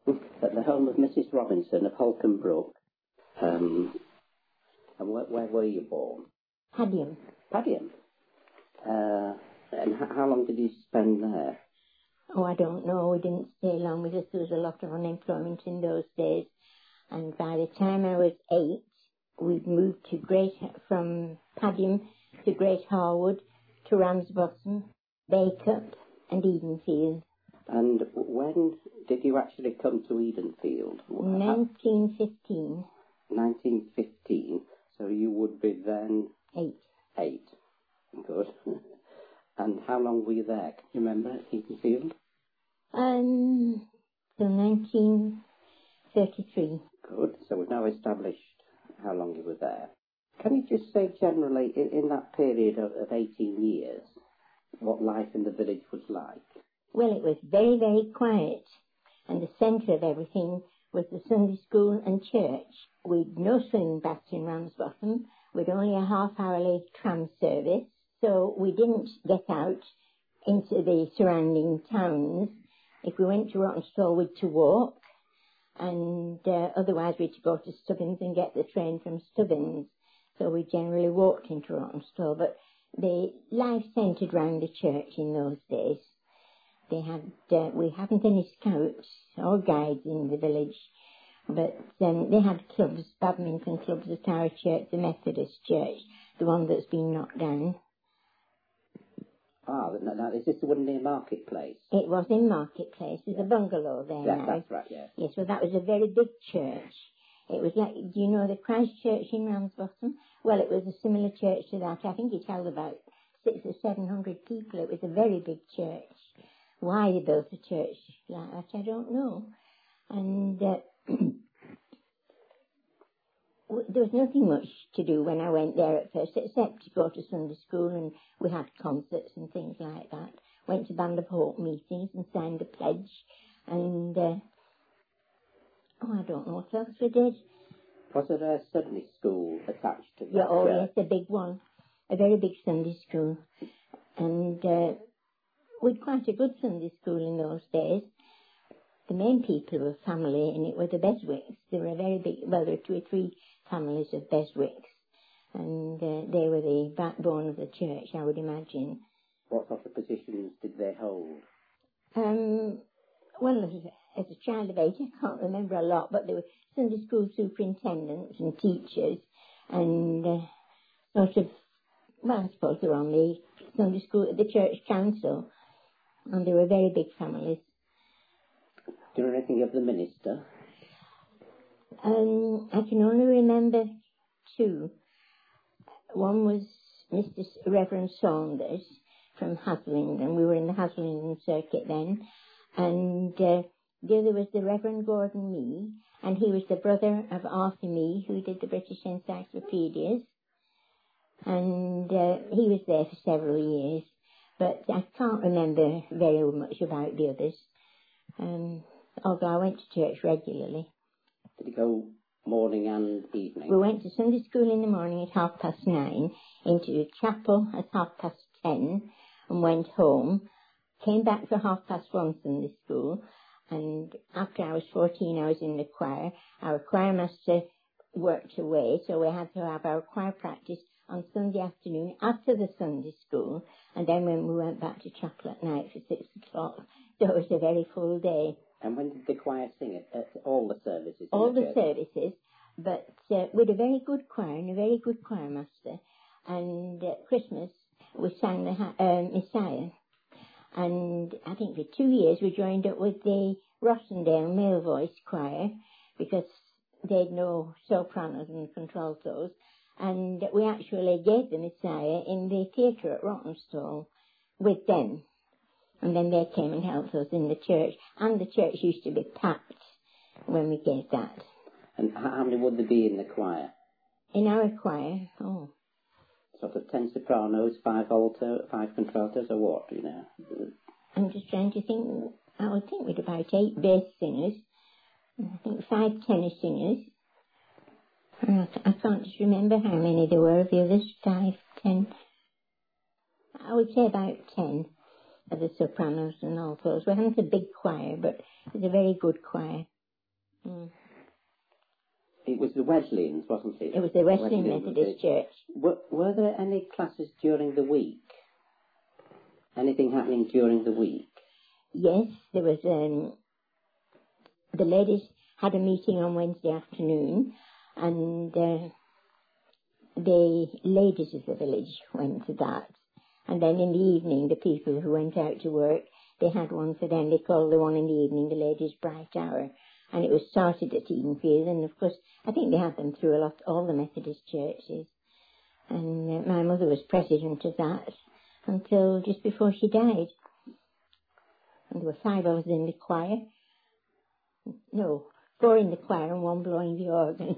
at the home of Mrs. Robinson of Holcombe Brook. And where were you born? Padiham. Padiham. And how long did you spend there? Oh, I don't know. We didn't stay long because there was a lot of unemployment in those days. And by the time I was 8, we'd moved from Padiham to Great Harwood, to Ramsbottom, Baycup and Edenfield. And when did you actually come to Edenfield? 1915. 1915. So you would be then... 8. 8. Good. And how long were you there? Can you remember at Edenfield? Till 1933. Good. So we've now established how long you were there. Can you just say generally, in that period of 18 years, what life in the village was like? Well, it was very, very quiet. And the centre of everything was the Sunday school and church. We'd no swimming baths in Ramsbottom. We'd only a half-hourly tram service. So we didn't get out into the surrounding towns. If we went to Rottenstall, we'd to walk. And otherwise we'd to go to Stubbins and get the train from Stubbins. So we generally walked into Rottenstall. But the life centred round the church in those days. They had, we haven't any scouts or guides in the village, but they had clubs, badminton clubs at our church, the Methodist church, the one that's been knocked down. Ah, now is this the one near Marketplace? It was in Marketplace. There's a bungalow there now. That's right, yes. Yes, well, that was a very big church. It was like, do you know the Christ Church in Ramsbottom? Well, it was a similar church to that. I think it held about 600 or 700 people. It was a very big church. Why they built a church like that, I don't know. And there was nothing much to do when I went there at first, except to go to Sunday school, and we had concerts and things like that. Went to Band of Hope meetings and signed a pledge. And, I don't know what else we did. Was there a Sunday school attached to that? Yeah, oh yes, a big one. A very big Sunday school. And, we'd quite a good Sunday school in those days. The main people were family, and it were the Beswicks. There were a very big, well, there were 2 or 3 families of Beswicks, and they were the backbone of the church, I would imagine. What sort of positions did they hold? Well, as a child of 8, I can't remember a lot, but there were Sunday school superintendents and teachers, and sort of, well, I suppose they were on the Sunday school, the church council. And they were very big families. Do you know anything of the minister? I can only remember 2. One was Mr. Reverend Saunders from Haslingden. We were in the Haslingden circuit then. And the other was the Reverend Gordon Mee. And he was the brother of Arthur Mee, who did the British Encyclopedias. And he was there for several years. But I can't remember very much about the others, although I went to church regularly. Did you go morning and evening? We went to Sunday school in the morning at 9:30, into chapel at 10:30, and went home. Came back for 1:30 Sunday school, and after I was 14, I was in the choir. Our choir master worked away, so we had to have our choir practice on Sunday afternoon after the Sunday school, and then when we went back to chapel at night for 6 o'clock. So it was a very full day. And when did the choir sing it? At all the services? All the services, but with a very good choir and a very good choir master. And at Christmas we sang the Messiah. And I think for 2 years we joined up with the Rossendale male voice choir, because they'd no sopranos and contraltos. And we actually gave the Messiah in the theatre at Rottenstall with them. And then they came and helped us in the church. And the church used to be packed when we gave that. And how many would there be in the choir? In our choir? Sort of 10 sopranos, 5 alto, 5 contraltos, or what, you know? I'm just trying to think. I would think we'd about 8 bass singers. I think 5 tenor singers. I can't just remember how many there were of the others. 5, 10. I would say about 10 of the sopranos and altos. We hadn't a big choir, but it was a very good choir. Mm. It was the Wesleyans, wasn't it? It was the Wesleyan Methodist Church. Were there any classes during the week? Anything happening during the week? Yes, there was. The ladies had a meeting on Wednesday afternoon, and the ladies of the village went to that. And then in the evening, the people who went out to work, they had one for them. They called the one in the evening the Ladies' Bright Hour. And it was started at Edenfield, and of course, I think they had them through all the Methodist churches. And my mother was president of that until just before she died. And there were 5 of us in the choir. No, 4 in the choir and 1 blowing the organ.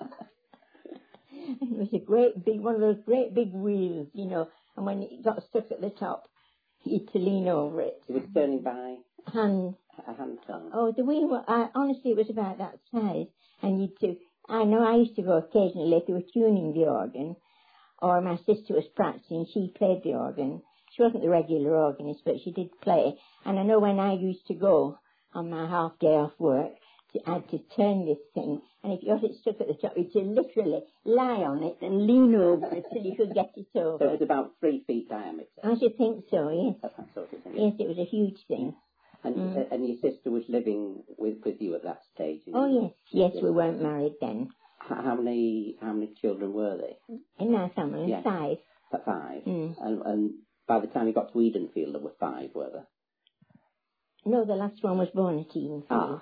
It was a great big, one of those great big wheels, you know, and when it got stuck at the top, you had to lean over it. It was turning by hand. A hand turn. Oh, the wheel, honestly, it was about that size. And I know I used to go occasionally if they were tuning the organ, or my sister was practicing, she played the organ. She wasn't the regular organist, but she did play. And I know when I used to go on my half day off work, I had to turn this thing, and if you got it stuck at the top, you had to literally lie on it and lean over it till you could get it over. So it was about 3 feet diameter? I should think so, yes. That sort of thing. Yes, it was a huge thing. And your sister was living with you at that stage? Oh, yes. Yes, we weren't married then. How many children were they? In my family, yes. 5. 5? And by the time you got to Edenfield, there were 5, were there? No, the last one was born at Edenfield.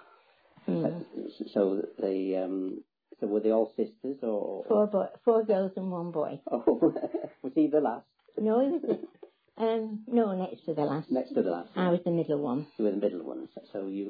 So were they all sisters, or 4 girls and 1 boy. Oh, was he the last? No, he was no, next to the last. Next to the last. I was the middle one. You were the middle one. So you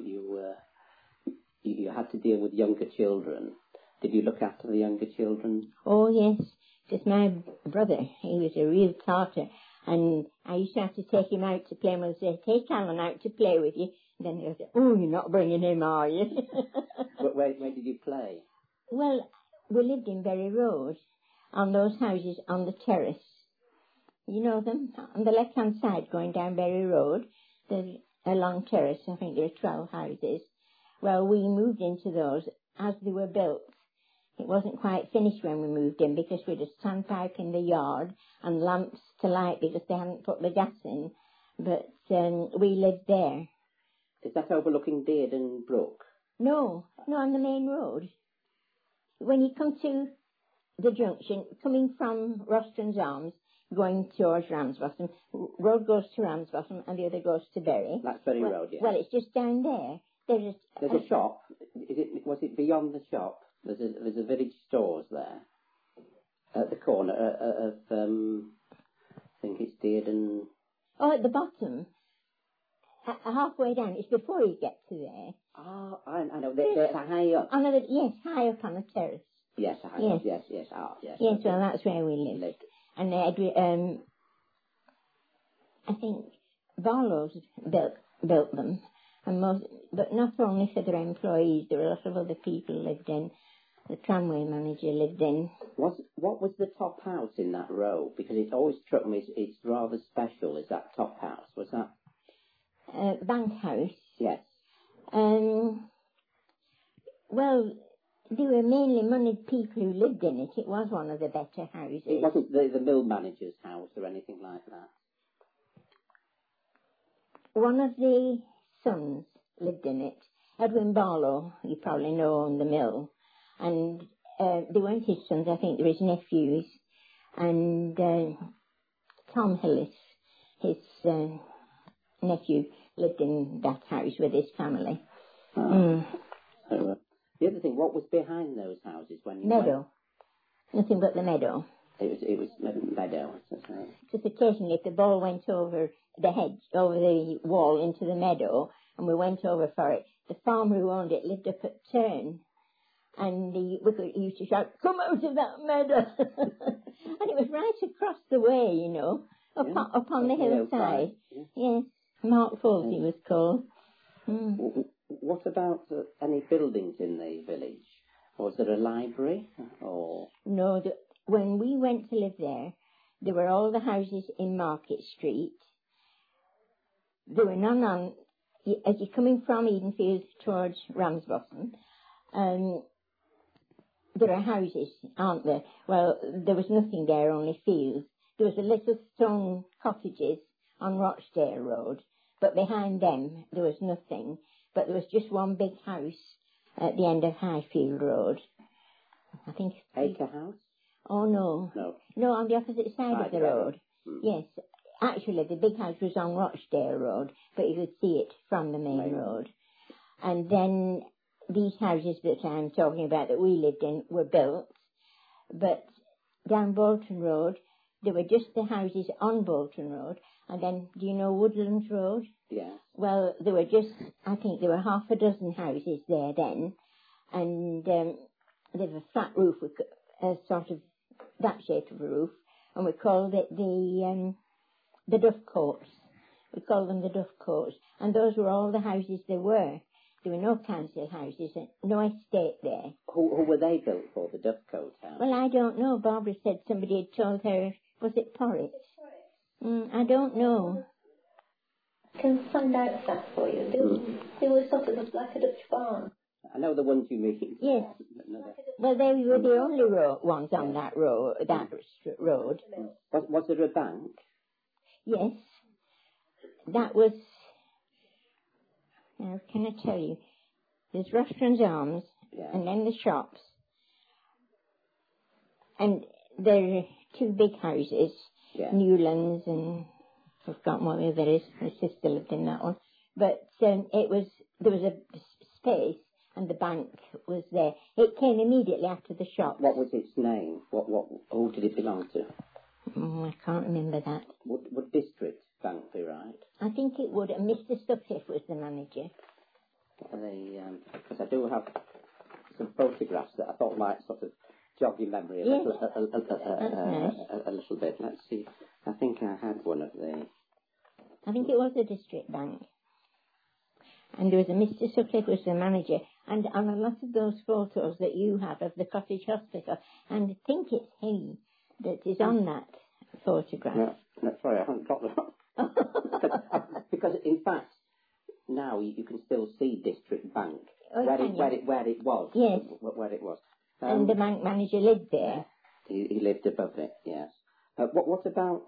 had to deal with younger children. Did you look after the younger children? Oh yes, because my brother, he was a real tartar, and I used to have to take him out to play. And I'd say, "Take Alan out to play with you." And then he'd say, "Oh, you're not bringing him, are you?" Where did you play? Well, we lived in Berry Road, on those houses on the terrace. You know them? On the left-hand side, going down Berry Road, there's a long terrace. I think there are 12 houses. Well, we moved into those as they were built. It wasn't quite finished when we moved in because we had a standpipe in the yard and lamps to light because they hadn't put the gas in. But we lived there. Is that overlooking Dearden Brook? No, on the main road. When you come to the junction, coming from Rostron's Arms, going towards Ramsbottom, road goes to Ramsbottom and the other goes to Bury. That's Bury Road, yeah. Well, it's just down there. There's a shop. Was it beyond the shop? There's a village stores there at the corner of I think it's Dearden. Oh, at the bottom. Halfway down. It's before you get to there. Oh, I know. They're high up. Yes, high up on the terrace. Yes, high up. Yes. Oh, yes. Yes, well, that's where we lived. And I think Barlow's built them, but not only for their employees. There were a lot of other people lived in. The tramway manager lived in. What was the top house in that row? Because it always struck me it's rather special. Is that top house? Was that Bank House? Yes. Well, they were mainly moneyed people who lived in it. It was one of the better houses. It wasn't the mill manager's house or anything like that? One of the sons lived in it. Edwin Barlow, you probably know, owned the mill. And they weren't his sons, I think they were his nephews. And Tom Hillis, his nephew, lived in that house with his family. So, the other thing, what was behind those houses when you Meadow. Nothing but the meadow. It was meadow. Just occasionally, if the ball went over the hedge, over the wall into the meadow, and we went over for it, the farmer who owned it lived up at Turn, and we used to shout, "Come out of that meadow!" And it was right across the way, you know, up on the hillside. Yes, Mark Foley was called. What about any buildings in the village? Was there a library? Or no, when we went to live there were all the houses in Market Street. There were none as you're coming from Edenfield towards Ramsbottom, There are houses, aren't there? Well, there was nothing there, only fields. There was a little stone cottages on Rochdale Road, but behind them there was nothing. But there was just one big house at the end of Highfield Road. I think... Acre House? Oh, no. No. No, on the opposite side of the road. Yes. Actually, the big house was on Rochdale Road, but you could see it from the main road. And then these houses that I'm talking about that we lived in were built, but down Bolton Road, there were just the houses on Bolton Road, and then, do you know Woodlands Road? Yeah. Well, there were just, I think there were half a dozen houses there then, and there was a flat roof, a sort of that shape of a roof, and we called it the Dovecotes. We called them the Dovecotes, and those were all the houses there were. There were no council houses, no estate there. Who were they built for, the Dovecote house? Well, I don't know. Barbara said somebody had told her, was it Porritt? I don't know. I can find out that for you. They were sort of like a Dutch barn. I know the ones you mean. Yes. Well, they were the only ones on that road. Was there a bank? Yes. That was... Now, can I tell you? There's Rostron's Arms, and then the shops. And there are two big houses, Newlands, and I've forgotten what the other is. My sister lived in that one. But there was a space, and the bank was there. It came immediately after the shop. What was its name? Who did it belong to? I can't remember that. Would District Bank be right? I think it would. And Mr. Sutcliffe was the manager. Because I do have some photographs that I thought might sort of jog your memory a little bit. Let's see. I think I had one of the... I think it was the District Bank. And there was a Mr. Sutcliffe was the manager. And on a lot of those photos that you have of the cottage hospital, and I think it's he that is on that photograph. No, sorry, I haven't got that. because in fact, now you can still see District Bank where it was. Yes. Where it was. And the bank manager lived there. He lived above it. Yes. What about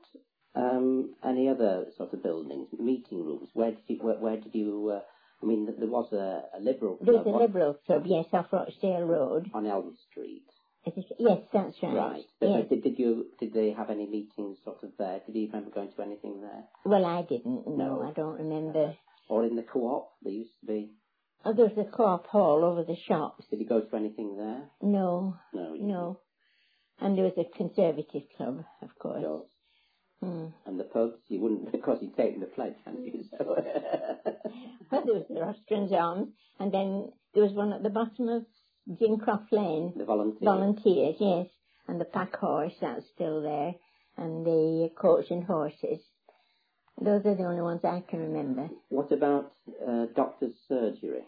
any other sort of buildings, meeting rooms? Where did you? I mean, there was a Liberal club. There's a Liberal club, yes, off Rochdale Road. On Elm Street. Yes, that's right. Right. Yes. Did they have any meetings sort of there? Did you remember going to anything there? Well, I didn't. No, I don't remember. Or in the Co-op, there used to be. Oh, there's the Co-op hall over the shops. Did you go to anything there? No. No. And there was a Conservative club, of course. Sure. And the pubs, you wouldn't, because you'd taken the pledge, hadn't you? So. Well, there was the Rostron's Arms, and then there was one at the bottom of Gincroft Lane. The Volunteers. Volunteers, yes. And the Pack Horse, that's still there. And the Coach and Horses. Those are the only ones I can remember. What about Doctor's Surgery?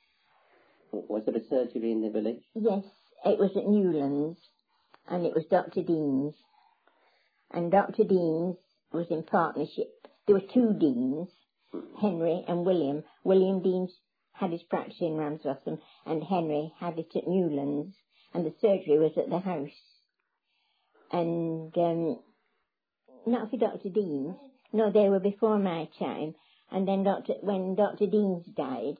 Was there a surgery in the village? Yes, it was at Newlands, and it was Dr. Dean's. And Dr. Dean's was in partnership. There were two Deans, Henry and William. William Dean had his practice in Ramsbottom, and Henry had it at Newlands, and the surgery was at the house. And not for Dr. Dean's. No, they were before my time. And then when Dr. Dean's died,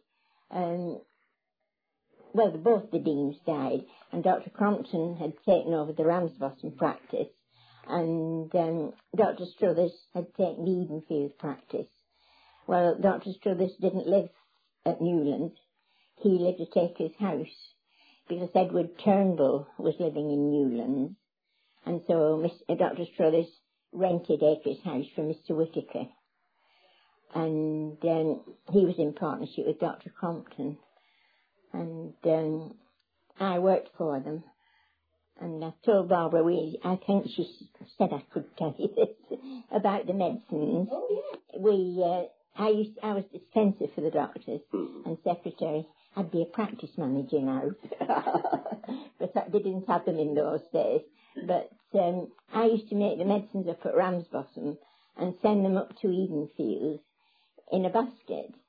both the Deans died, and Dr. Crompton had taken over the Ramsbottom practice, and Dr. Struthers had taken the Edenfield practice. Well, Dr. Struthers didn't live at Newlands. He lived at Acres House, because Edward Turnbull was living in Newlands, and so Dr. Struthers rented Acres House from Mr. Whittaker, and he was in partnership with Dr. Crompton, and I worked for them, and I told Barbara, I think she said I could tell you this, about the medicines. Oh, yeah. I was dispenser for the doctors and secretary. I'd be a practice manager now, but they didn't have them in those days. But I used to make the medicines up at Ramsbottom and send them up to Edenfield in a basket.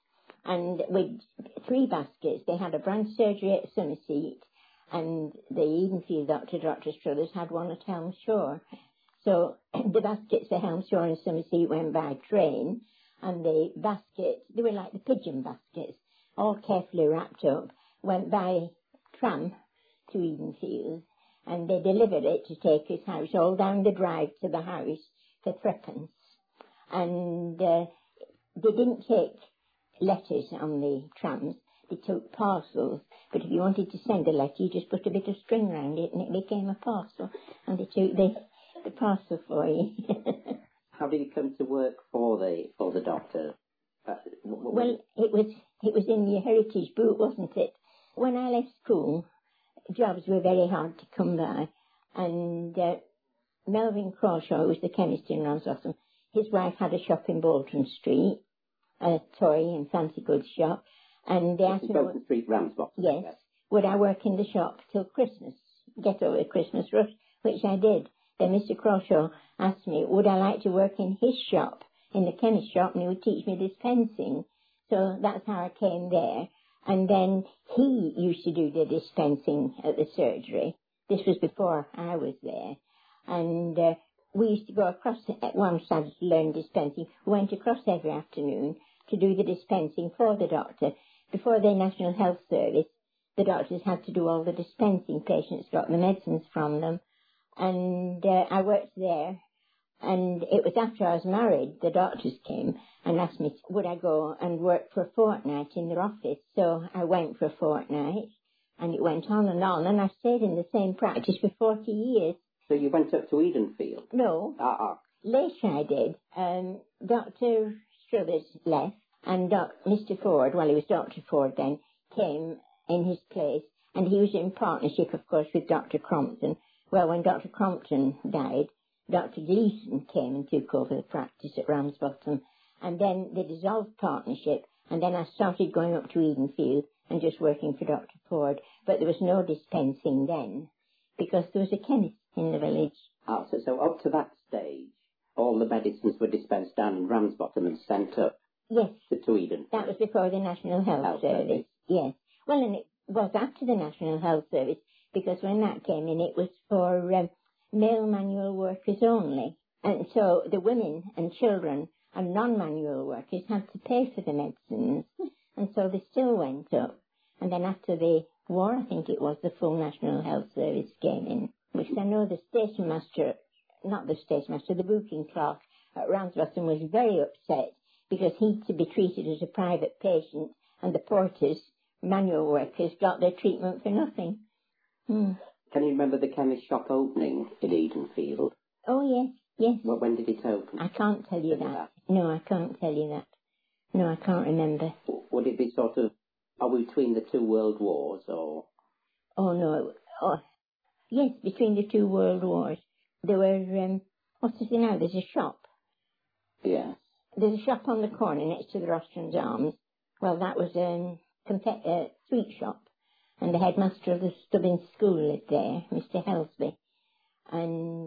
And with 3 baskets, they had a branch surgery at Summerseat, and the Edenfield doctor, Dr. Struthers, had one at Helmshore. So the baskets for Helmshore and Summerseat went by train, and the baskets, they were like the pigeon baskets, all carefully wrapped up, went by tram to Edenfield, and they delivered it to Taker's house, all down the drive to the house for 3pence. And they didn't take letters on the trams, they took parcels. But if you wanted to send a letter, you just put a bit of string round it and it became a parcel, and they took the parcel for you. How did you come to work for the doctor? Well, it was in your heritage boot, wasn't it? When I left school, jobs were very hard to come by, and Melvin Crawshaw, who was the chemist in Ramsbottom, his wife had a shop in Bolton Street, a toy and fancy goods shop, and they asked me... Bolton Street, Ramsbottom? Yes. Would I work in the shop till Christmas, get over the Christmas rush, which I did. Then Mr. Crawshaw asked me, would I like to work in his shop, in the chemist shop, and he would teach me dispensing. So that's how I came there. And then he used to do the dispensing at the surgery. This was before I was there. And we used to go across at one side to learn dispensing. We went across every afternoon to do the dispensing for the doctor. Before the National Health Service, the doctors had to do all the dispensing. Patients got the medicines from them. And I worked there. And it was after I was married, the doctors came and asked me, would I go and work for a fortnight in their office? So I went for a fortnight, and it went on, and I stayed in the same practice for 40 years. So you went up to Edenfield? No. Later I did. Dr. Struthers left, and Mr. Ford, well, he was Dr. Ford then, came in his place, and he was in partnership, of course, with Dr. Crompton. Well, when Dr. Crompton died, Dr. Gleason came and took over the practice at Ramsbottom, and then they dissolved partnership, and then I started going up to Edenfield and just working for Dr. Ford, but there was no dispensing then, because there was a chemist in the village. So up to that stage, all the medicines were dispensed down in Ramsbottom and sent up? Yes. To Edenfield? That was before the National Health Service, yes. Well, and it was after the National Health Service, because when that came in, it was for... male manual workers only. And so the women and children and non-manual workers had to pay for the medicines. And so they still went up. And then after the war, I think it was, the full National Health Service came in. Because I know the the booking clerk at Ramsbottom was very upset because he'd to be treated as a private patient, and the porters, manual workers, got their treatment for nothing. Can you remember the chemist shop opening in Edenfield? Oh, yes. Well, when did it open? I can't tell you that. No, I can't tell you that. No, I can't remember. Would it be sort of, are we between the 2 world wars, or? Oh, no. Oh, yes, between the 2 world wars. There were, what's it now? There's a shop. Yes. There's a shop on the corner next to the Rostrans Arms. Well, that was a sweet shop. And the headmaster of the Stubbins School lived there, Mr. Helsby. And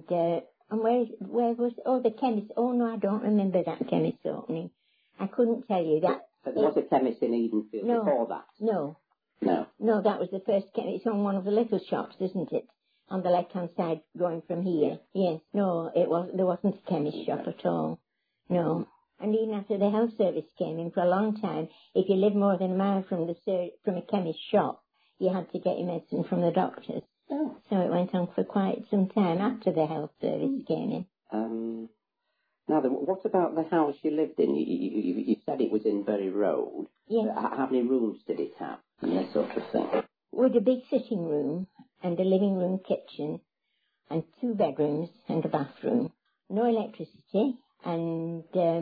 where was, the chemist, no, I don't remember that chemist opening. I couldn't tell you that. But there was a chemist in Edenfield before that? No. No? No, that was the first chemist. It's on one of the little shops, isn't it? On the left-hand side going from here. Yes. No, there wasn't a chemist shop at all. No. And even after the health service came in for a long time, if you lived more than a mile from a chemist shop, you had to get your medicine from the doctors. Oh. So it went on for quite some time after the health service came in. Now, what about the house you lived in? You said it was in Bury Road. Yes. How many rooms did it have? And that sort of thing. With a big sitting room and a living room kitchen and 2 bedrooms and a bathroom. No electricity and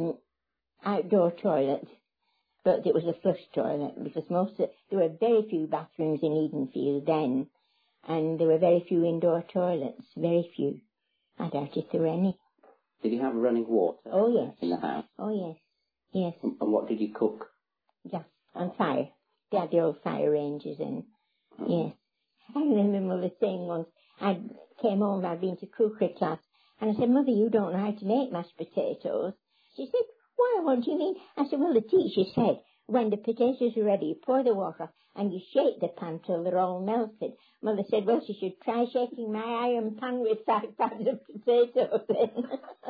outdoor toilet. But it was a flush toilet because there were very few bathrooms in Edenfield then, and there were very few indoor toilets, very few. I doubt if there were any. Did you have running water? Oh, yes. In the house? Oh, yes. Yes. And what did you cook? Gas and fire. They had the old fire ranges in. Yes. I remember Mother saying once, I came home, I'd been to cookery class, and I said, Mother, you don't know how to make mashed potatoes. She said, why, what do you mean? I said, well, the teacher said, when the potatoes are ready, you pour the water off and you shake the pan till they're all melted. Mother said, well, she should try shaking my iron pan with 5 pounds of potatoes then.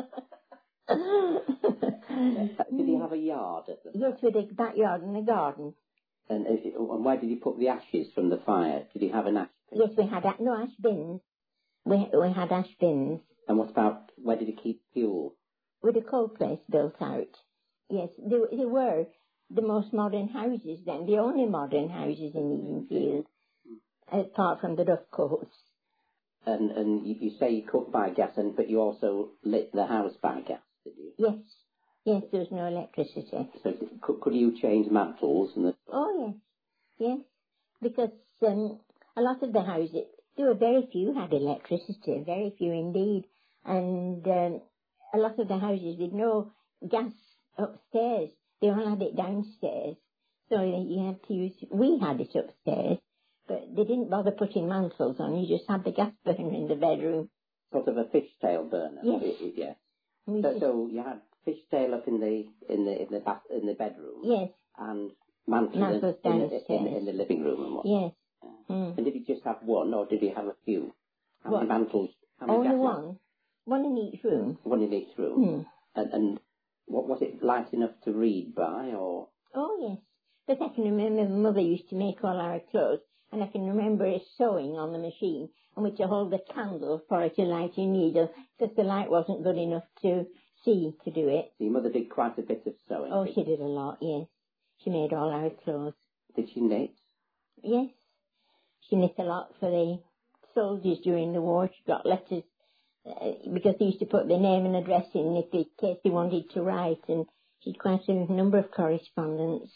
Did he have a yard at the Yes, with a backyard and a garden. And where did he put the ashes from the fire? Did he have an ash bin? Yes, we had no ash bins. We had ash bins. And what about, where did he keep fuel? With a coal place built out. Yes, they were the most modern houses then, the only modern houses in Edenfield, apart from the Dovecotes. And you say you cooked by gas, but you also lit the house by gas, did you? Yes, there was no electricity. So could you change mantles? Oh, yes, because a lot of the houses, there were very few had electricity, very few indeed, and a lot of the houses with no gas upstairs, they all had it downstairs, so you had to use, we had it upstairs, but they didn't bother putting mantles on, you just had the gas burner in the bedroom. Sort of a fishtail burner? Yes. Yeah. So you had fishtail up in the bedroom? Yes. And mantles downstairs. In the living room and what? Yes. And did he just have one, or did he have a few? How many mantles? Only one. One in each room. One in each room. And what was it, light enough to read by, or? Oh, yes. But I can remember Mother used to make all our clothes, and I can remember her sewing on the machine, and we had to hold the candle for her to light her needle, because the light wasn't good enough to see to do it. So your mother did quite a bit of sewing? Oh, she did a lot, yes. She made all our clothes. Did she knit? Yes. She knit a lot for the soldiers during the war. She got letters, because they used to put their name and address in in case they wanted to write, and she had quite a number of correspondents.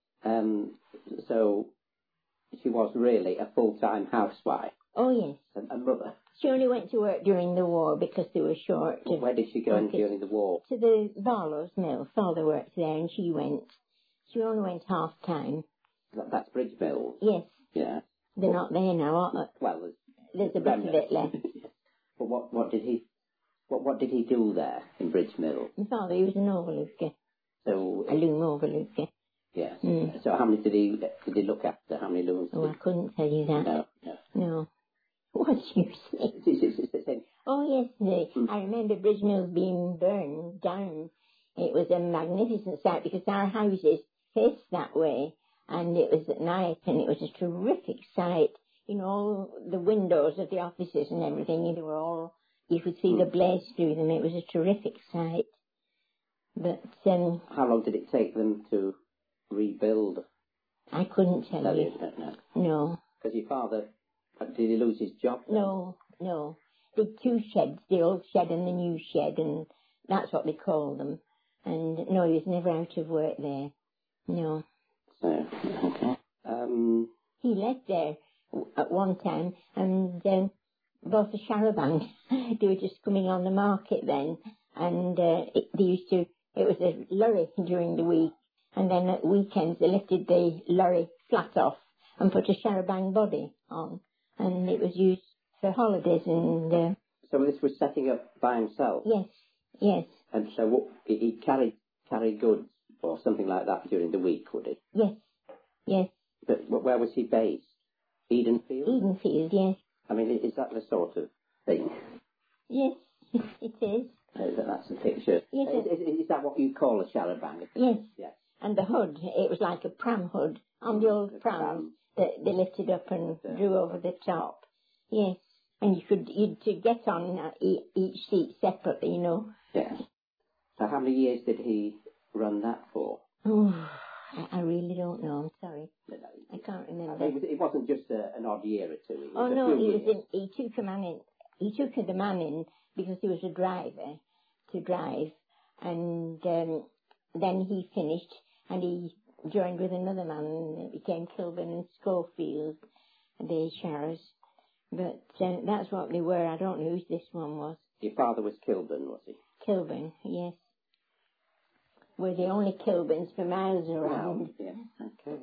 So she was really a full-time housewife? Oh, yes. A mother? She only went to work during the war because they were short. Where did she go during the war? To the Barlow's Mill. Father worked there and she went. She only went half-time. That's Bridge Mill? Yes. Yeah. They're not there now, are they? Well, there's a bit of it left. But what did he do there in Bridge Mill? My father, he was an overlooker. So a loom overlooker. Yes. So how many did he look after? How many looms? Oh, I couldn't tell you that. No. What you say? Oh, yes. I remember Bridge Mill being burned down. It was a magnificent sight because our houses faced that way, and it was at night, and it was a terrific sight. You know, all the windows of the offices and everything, they were all, you could see the blaze through them. It was a terrific sight. But how long did it take them to rebuild? I couldn't tell you. No. Because your father, did he lose his job then? No. The two sheds, the old shed and the new shed, and that's what they call them. And no, he was never out of work there. No. So, okay. He left there at one time and bought a charabanc. They were just coming on the market then, and they used to, it was a lorry during the week, and then at weekends they lifted the lorry flat off and put a charabanc body on, and it was used for holidays and... So this was setting up by himself? Yes. And so he carried goods or something like that during the week, would he? Yes. But where was he based? Edenfield? Edenfield, yes. I mean, is that the sort of thing? Yes, it is. That's a picture. Yes, is that what you call a charabanc? Yes. And the hood, it was like a pram hood on the old prams that they lifted up and drew over the top. Yes. And you'd to get on each seat separately, you know. Yes. So how many years did he run that for? Oh, I really don't know. I'm sorry. I can't remember. It wasn't just an odd year or two. He took the man in because he was a driver to drive, and then he finished and he joined with another man and it became Kilburn and Schofield, the showers. But that's what they were. I don't know who this one was. Your father was Kilburn, was he? Kilburn, yes. We're the only Kilburns for miles around. Yes, okay.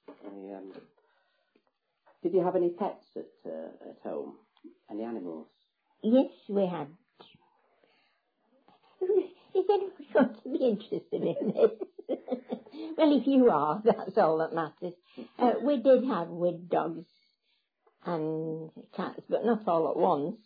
Did you have any pets at home? Any animals? Yes, we had. Is anyone going to be interested in this? Well, if you are, that's all that matters. We did have wood dogs and cats, but not all at once.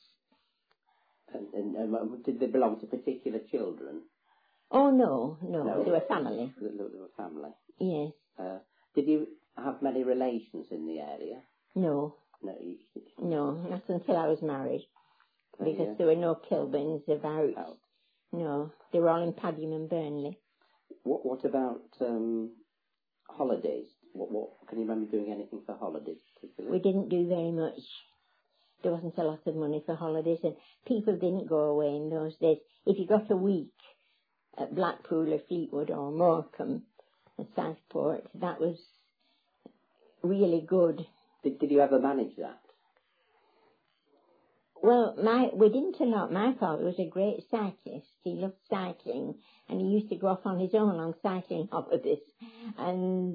And did they belong to particular children? Oh, no, they were family. They were family. Yes. Did you have many relations in the area? No. No, not until I was married. Because there were no Kilburns about. Oh. No, they were all in Padiham and Burnley. What about holidays? What can you remember doing anything for holidays particularly? We didn't do very much. There wasn't a lot of money for holidays, and people didn't go away in those days. If you got a week at Blackpool or Fleetwood or Morecambe at Southport, that was really good. Did you ever manage that? Well, we didn't a lot. My father was a great cyclist. He loved cycling, and he used to go off on his own on cycling holidays. And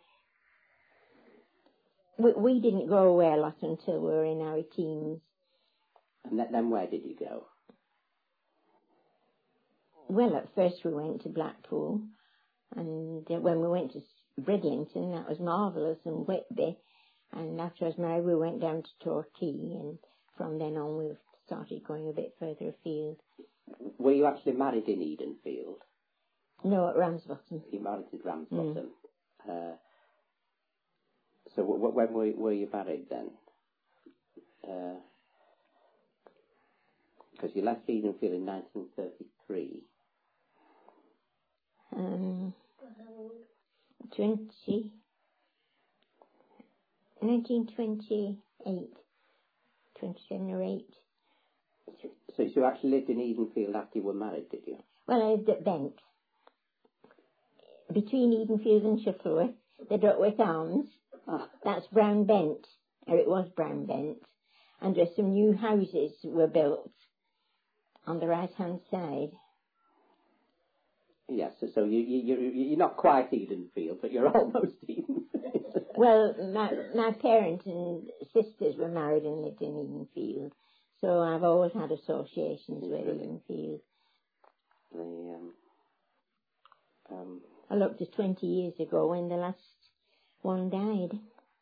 we didn't go away a lot until we were in our teens. And then where did you go? Well, at first we went to Blackpool, and when we went to Bridlington, that was marvellous, and Whitby. And after I was married, we went down to Torquay, and from then on we started going a bit further afield. Were you actually married in Edenfield? No, at Ramsbottom. You married at Ramsbottom. So when were you married then? Because you left Edenfield in 1933. 1928. 27 or 8. So you actually lived in Edenfield after you were married, did you? Well, I lived at Bent. Between Edenfield and Shuttleworth, the Duckworth Arms. That's Brown Bent, or it was Brown Bent. And there's some new houses were built on the right-hand side. Yes, so you're not quite Edenfield, but you're almost Edenfield. Well, my parents and sisters were married and lived in Edenfield, so I've always had associations with Edenfield. I looked at 20 years ago when the last one died.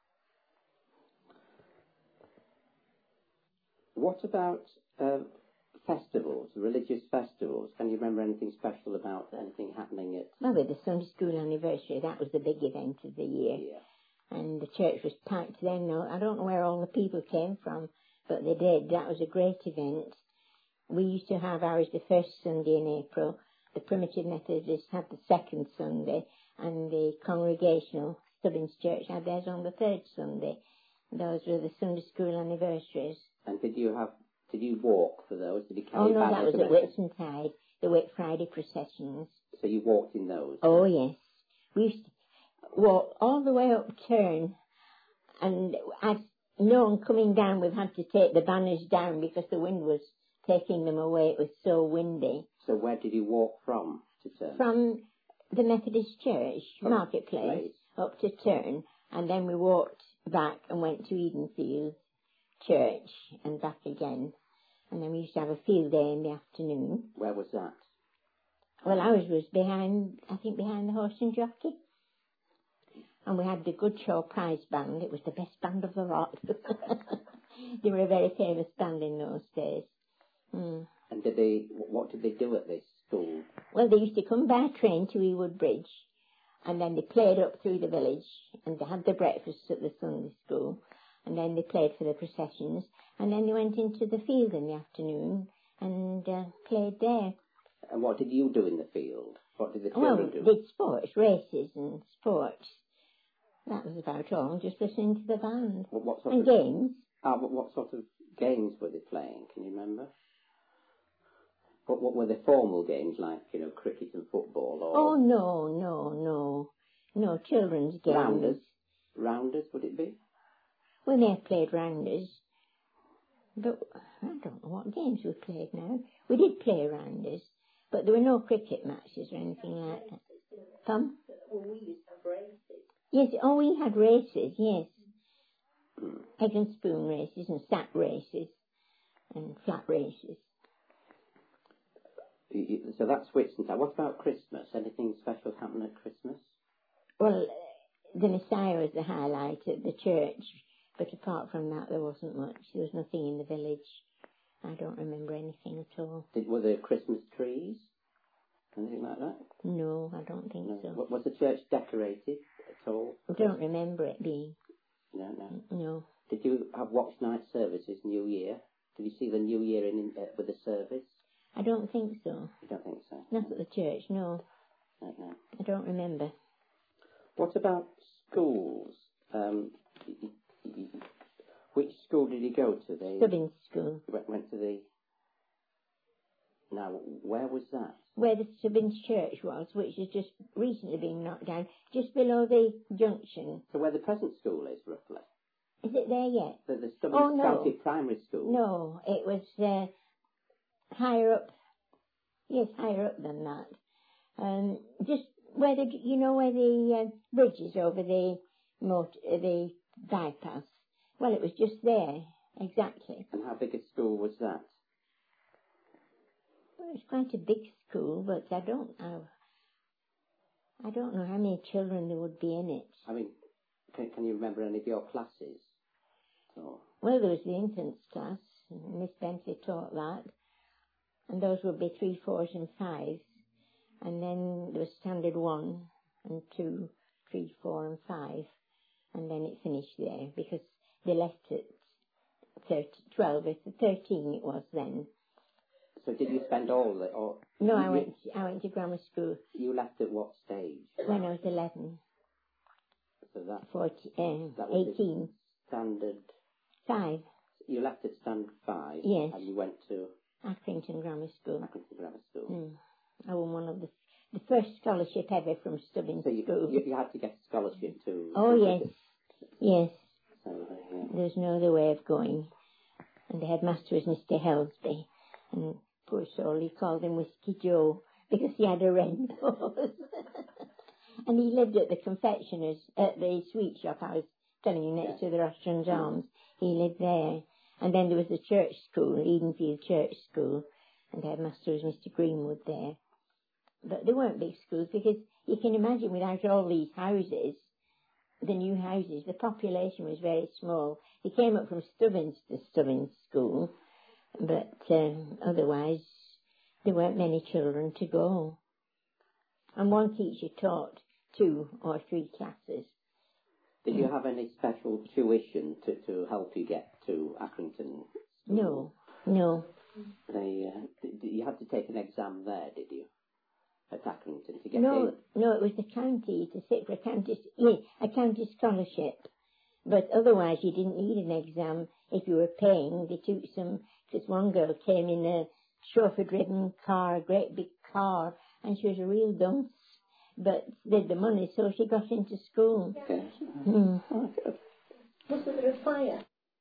What about festivals, religious festivals? Can you remember anything special about anything happening at... Well, with the Sunday School anniversary, that was the big event of the year. Yeah. And the church was packed then. I don't know where all the people came from, but they did. That was a great event. We used to have ours the first Sunday in April. The Primitive Methodists had the second Sunday, and the Congregational Stubbins Church had theirs on the third Sunday. Those were the Sunday School anniversaries. And did you walk for those? Did you carry no, that was at Whitsuntide, the Whit Friday processions. So you walked in those? Oh, yes. We used to walk all the way up Turn, and I've known coming down we've had to take the banners down because the wind was taking them away. It was so windy. So where did you walk from to Turn? From the Methodist Church, Marketplace, up to Turn, and then we walked back and went to Edenfield Church and back again. And then we used to have a field day in the afternoon. Where was that? Well, ours was behind the Horse and Jockey. And we had the Goodshaw Prize Band. It was the best band of the lot. They were a very famous band in those days. Mm. And what did they do at this school? Well, they used to come by train to Ewood Bridge, and then they played up through the village, and they had their breakfasts at the Sunday school, and then they played for the processions, and then they went into the field in the afternoon and played there. And what did you do in the field? What did the children do? Did sports, races and sports. That was about all, just listening to the band. And games. What sort of games were they playing? Can you remember? What were the formal games like, cricket and football? Or... Oh, no. No, children's games. Rounders, would it be? Well, they have played rounders. But I don't know what games we played now. We did play rounders, but there were no cricket matches or anything like that. Tom? Well, we used to have races. Yes, we had races, yes. Egg and spoon races and sack races and flat races. So that's Whitsuntide. What about Christmas? Anything special happen at Christmas? Well, the Messiah was the highlight at the church, but apart from that, there wasn't much. There was nothing in the village. I don't remember anything at all. Were there Christmas trees? Anything like that? No, I don't think so. Was the church decorated at all? I don't remember it being. No. Did you have watch night services New Year? Did you see the New Year with the service? I don't think so. You don't think so? Not at the church, no. No. I don't remember. What about schools? Which school did you go to? Stubbins School. Went to the... Now, where was that? Where the Stubbins Church was, which has just recently been knocked down, just below the junction. So where the present school is, roughly? Is it there yet? The Stubbins County Primary School? No, it was higher up. Yes, higher up than that. Just where where the bridge is over the bypass. Well, it was just there, exactly. And how big a school was that? Well, it was quite a big school, but I don't know how many children there would be in it. I mean, can you remember any of your classes? Or... Well, there was the infants class, and Miss Bentley taught that, and those would be 3, 4s and 5s, and then there was standard 1 and 2, 3, 4 and 5, and then it finished there, because they left at 12, 13 it was then. So did you spend all the... No, I went to grammar school. You left at what stage? When I was 11. So that... that 18. Standard... 5. You left at standard 5? Yes. And you went to... Accrington Grammar School. Accrington Grammar School. I won one of the first scholarship ever from Stubbins School. You had to get a scholarship too. Oh, yes. Yes. So, There was no other way of going. And the headmaster was Mr. Helsby. And poor soul, he called him Whiskey Joe because he had a red nose. And he lived at the confectioner's, at the sweet shop I was telling you, next to the Rostrands Arms. He lived there. And then there was the church school, Edenfield Church School, and the headmaster was Mr. Greenwood there. But they weren't big schools because you can imagine without all these houses, the new houses, the population was very small. He came up from Stubbins to Stubbins School, but otherwise there weren't many children to go. And one teacher taught 2 or 3 classes. Did you have any special tuition to help you get to Accrington School? No. You had to take an exam there, did you? At Accrington to get No, in? No, it was the county to sit for a county scholarship. But otherwise you didn't need an exam if you were paying. They took some, because one girl came in a chauffeur-driven car, a great big car, and she was a real dunce. But they had the money, so she got into school. Okay. Was there a fire?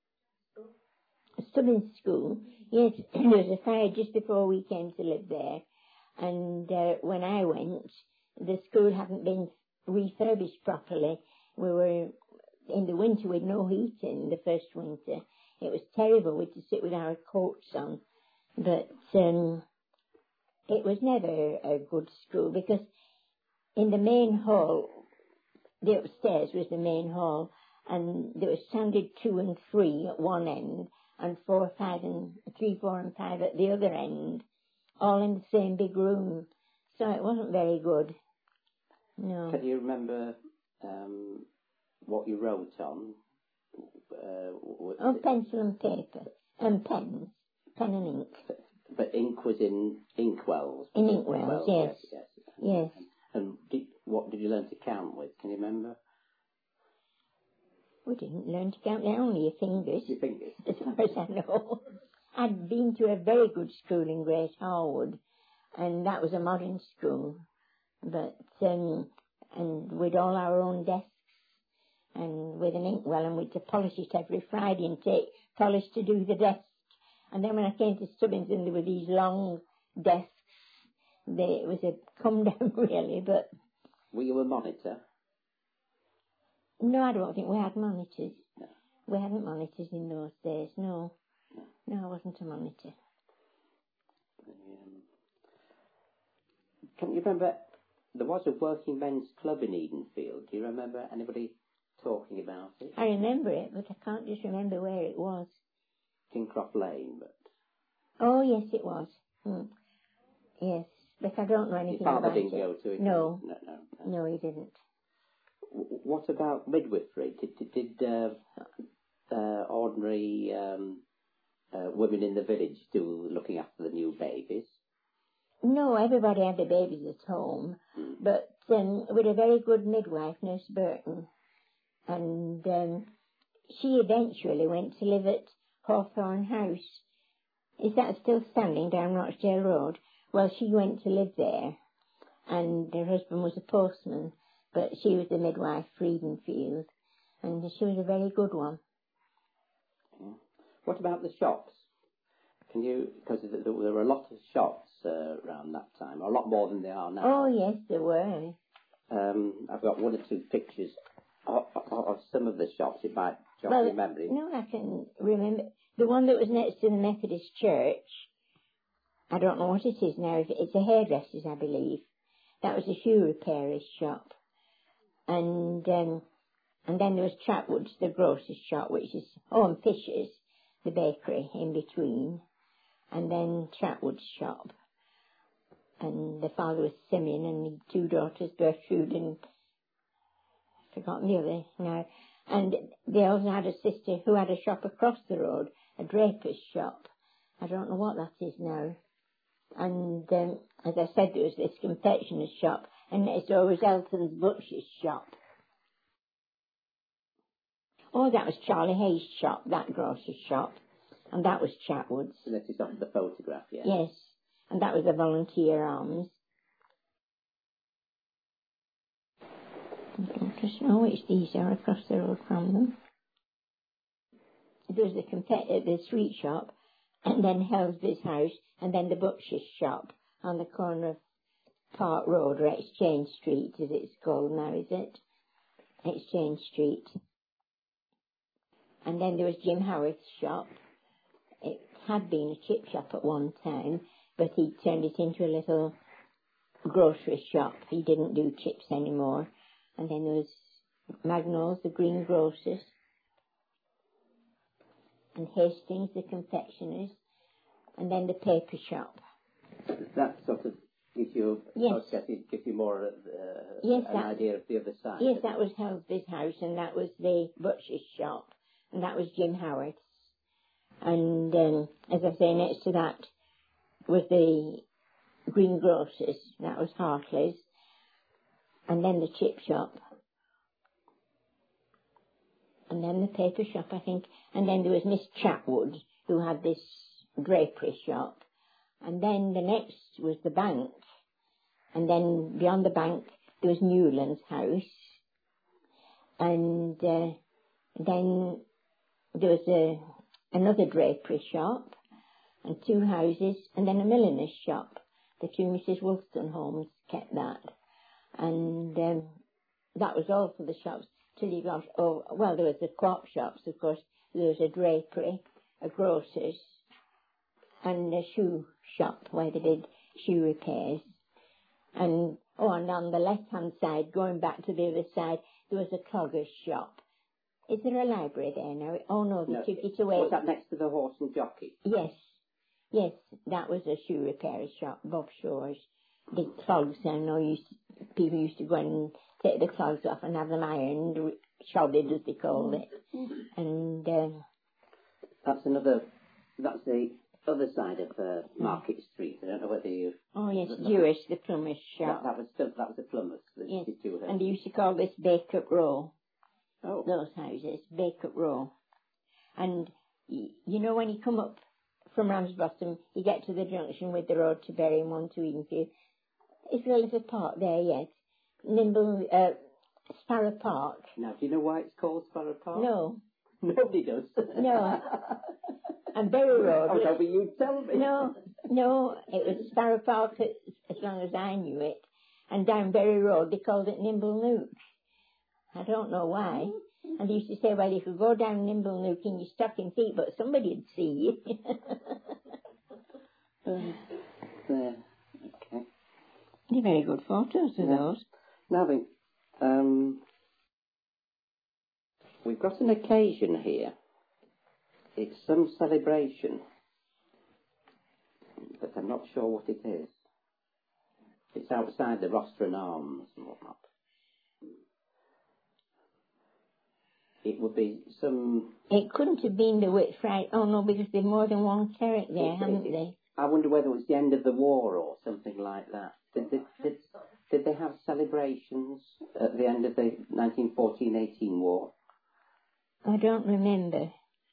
Stubbins School, yes, there was a fire just before we came to live there. And when I went, the school hadn't been refurbished properly. We were in the winter with no heating, the first winter. It was terrible. We had to sit with our coats on. But it was never a good school because in the main hall, the upstairs was the main hall, and there was standard 2 and 3 at one end, and 4, 5 and 3, 4 and 5 at the other end, all in the same big room. So it wasn't very good. No. Can you remember what you wrote on? Pencil and paper, and pens, pen and ink. But ink was in inkwells? In inkwells, yes. Yes. And what did you learn to count with? Can you remember? We didn't learn to count only your fingers. Your fingers? As far as I know. I'd been to a very good school in Great Harwood, and that was a modern school. But, and with all our own desks, and with an inkwell, and we'd to polish it every Friday and take polish to do the desk. And then when I came to Stubbins, and there were these long desks, it was a come down really, but... Were you a monitor? No, I don't think we had monitors. No. We hadn't monitors in those days, no. No, I wasn't a monitor. can you remember, there was a working men's club in Edenfield. Do you remember anybody talking about it? I remember it, but I can't just remember where it was. Kincroft Lane, but... Oh, yes, it was. Yes, but I don't know anything Your father about didn't it. go to it? No. No. No, he didn't. What about midwifery? Did ordinary women in the village do looking after the new babies? No, everybody had the babies at home, but with a very good midwife, Nurse Burton, and she eventually went to live at Hawthorne House. Is that still standing down Rochdale Road? Well, she went to live there, and her husband was a postman, but she was the midwife for Edenfield, and she was a very good one. Yeah. What about the shops? Can you, because there were a lot of shops around that time, a lot more than there are now. Oh, yes, there were. I've got one or two pictures of some of the shops. It might jog your memory. No, I can remember. The one that was next to the Methodist Church, I don't know what it is now. It's a hairdresser's, I believe. That was a shoe repairer's shop. And then there was Chatwood's, the grocer's shop, which is, and Fisher's, the bakery in between. And then Chatwood's shop. And the father was Simeon, and the two daughters, Gertrude and I've forgotten the other now. And they also had a sister who had a shop across the road, a draper's shop. I don't know what that is now. And as I said, there was this confectioner's shop, and next door was Elton's butcher's shop. Oh, that was Charlie Hayes' shop, that grocer's shop, and that was Chatwood's. So this is off the photograph, yeah? Yes, and that was the Volunteer Arms. I don't just know which these are across the road from them. There was the sweet shop, and then Helsby's house, and then the butcher's shop on the corner of Park Road, or Exchange Street, as it's called now, is it? Exchange Street. And then there was Jim Howard's shop. It had been a chip shop at one time, but he turned it into a little grocery shop. He didn't do chips anymore. And then there was Magnol's, the greengrocers, and Hastings, the confectioners, and then the paper shop. That sort of gives you, gives you more an idea of the other side. Yes, that was Helsby's house, and that was the butcher's shop, and that was Jim Howard's. And as I say, next to that was the greengrocers, that was Hartley's, and then the chip shop, and then the paper shop, I think, and then there was Miss Chatwood, who had this drapery shop, and then the next was the bank, and then beyond the bank there was Newland's house, and then there was another drapery shop, and two houses, and then a milliner's shop. The two Mrs. Wolstenholmes kept that. And that was all for the shops till you got, there was the co-op shops, of course. There was a drapery, a grocer's, and a shoe shop where they did shoe repairs. And on the left-hand side, going back to the other side, there was a clogger's shop. Is there a library there now? Oh, no, they took it away. Was that next to the Horse and Jockey? Yes, that was a shoe repairer's shop, Bob Shaw's. The clogs, I know, people used to go and take the clogs off and have them ironed, shodded as they called it. And that's the other side of Market Street. I don't know whether you... Oh, yes, Jewish, the plumber's shop. That was the plumber's. Yes, and they used to call this Bake-Up Row. Oh. Those houses, Bake-Up Row. And, you know, when you come up from Ramsbottom, you get to the junction with the road to Bury and one to Edenfield. Is there a little park there yet? Sparrow Park. Now, do you know why it's called Sparrow Park? No. Nobody does. No. And Bury Road. I was hoping you'd tell me. No, it was Sparrow Park as long as I knew it. And down Bury Road, they called it Nimble Nook. I don't know why. And they used to say, well, you could go down Nimble Nook in your stocking feet, but somebody'd see you. There. Okay. They're very good photos of those. Now then, we've got an occasion here. It's some celebration, but I'm not sure what it is. It's outside the Rostron Arms and whatnot. It would be some... It couldn't have been the Whit Friday. Oh, no, because there's more than one cleric there, haven't they? I wonder whether it was the end of the war or something like that. Did they have celebrations at the end of the 1914-18 war? I don't remember.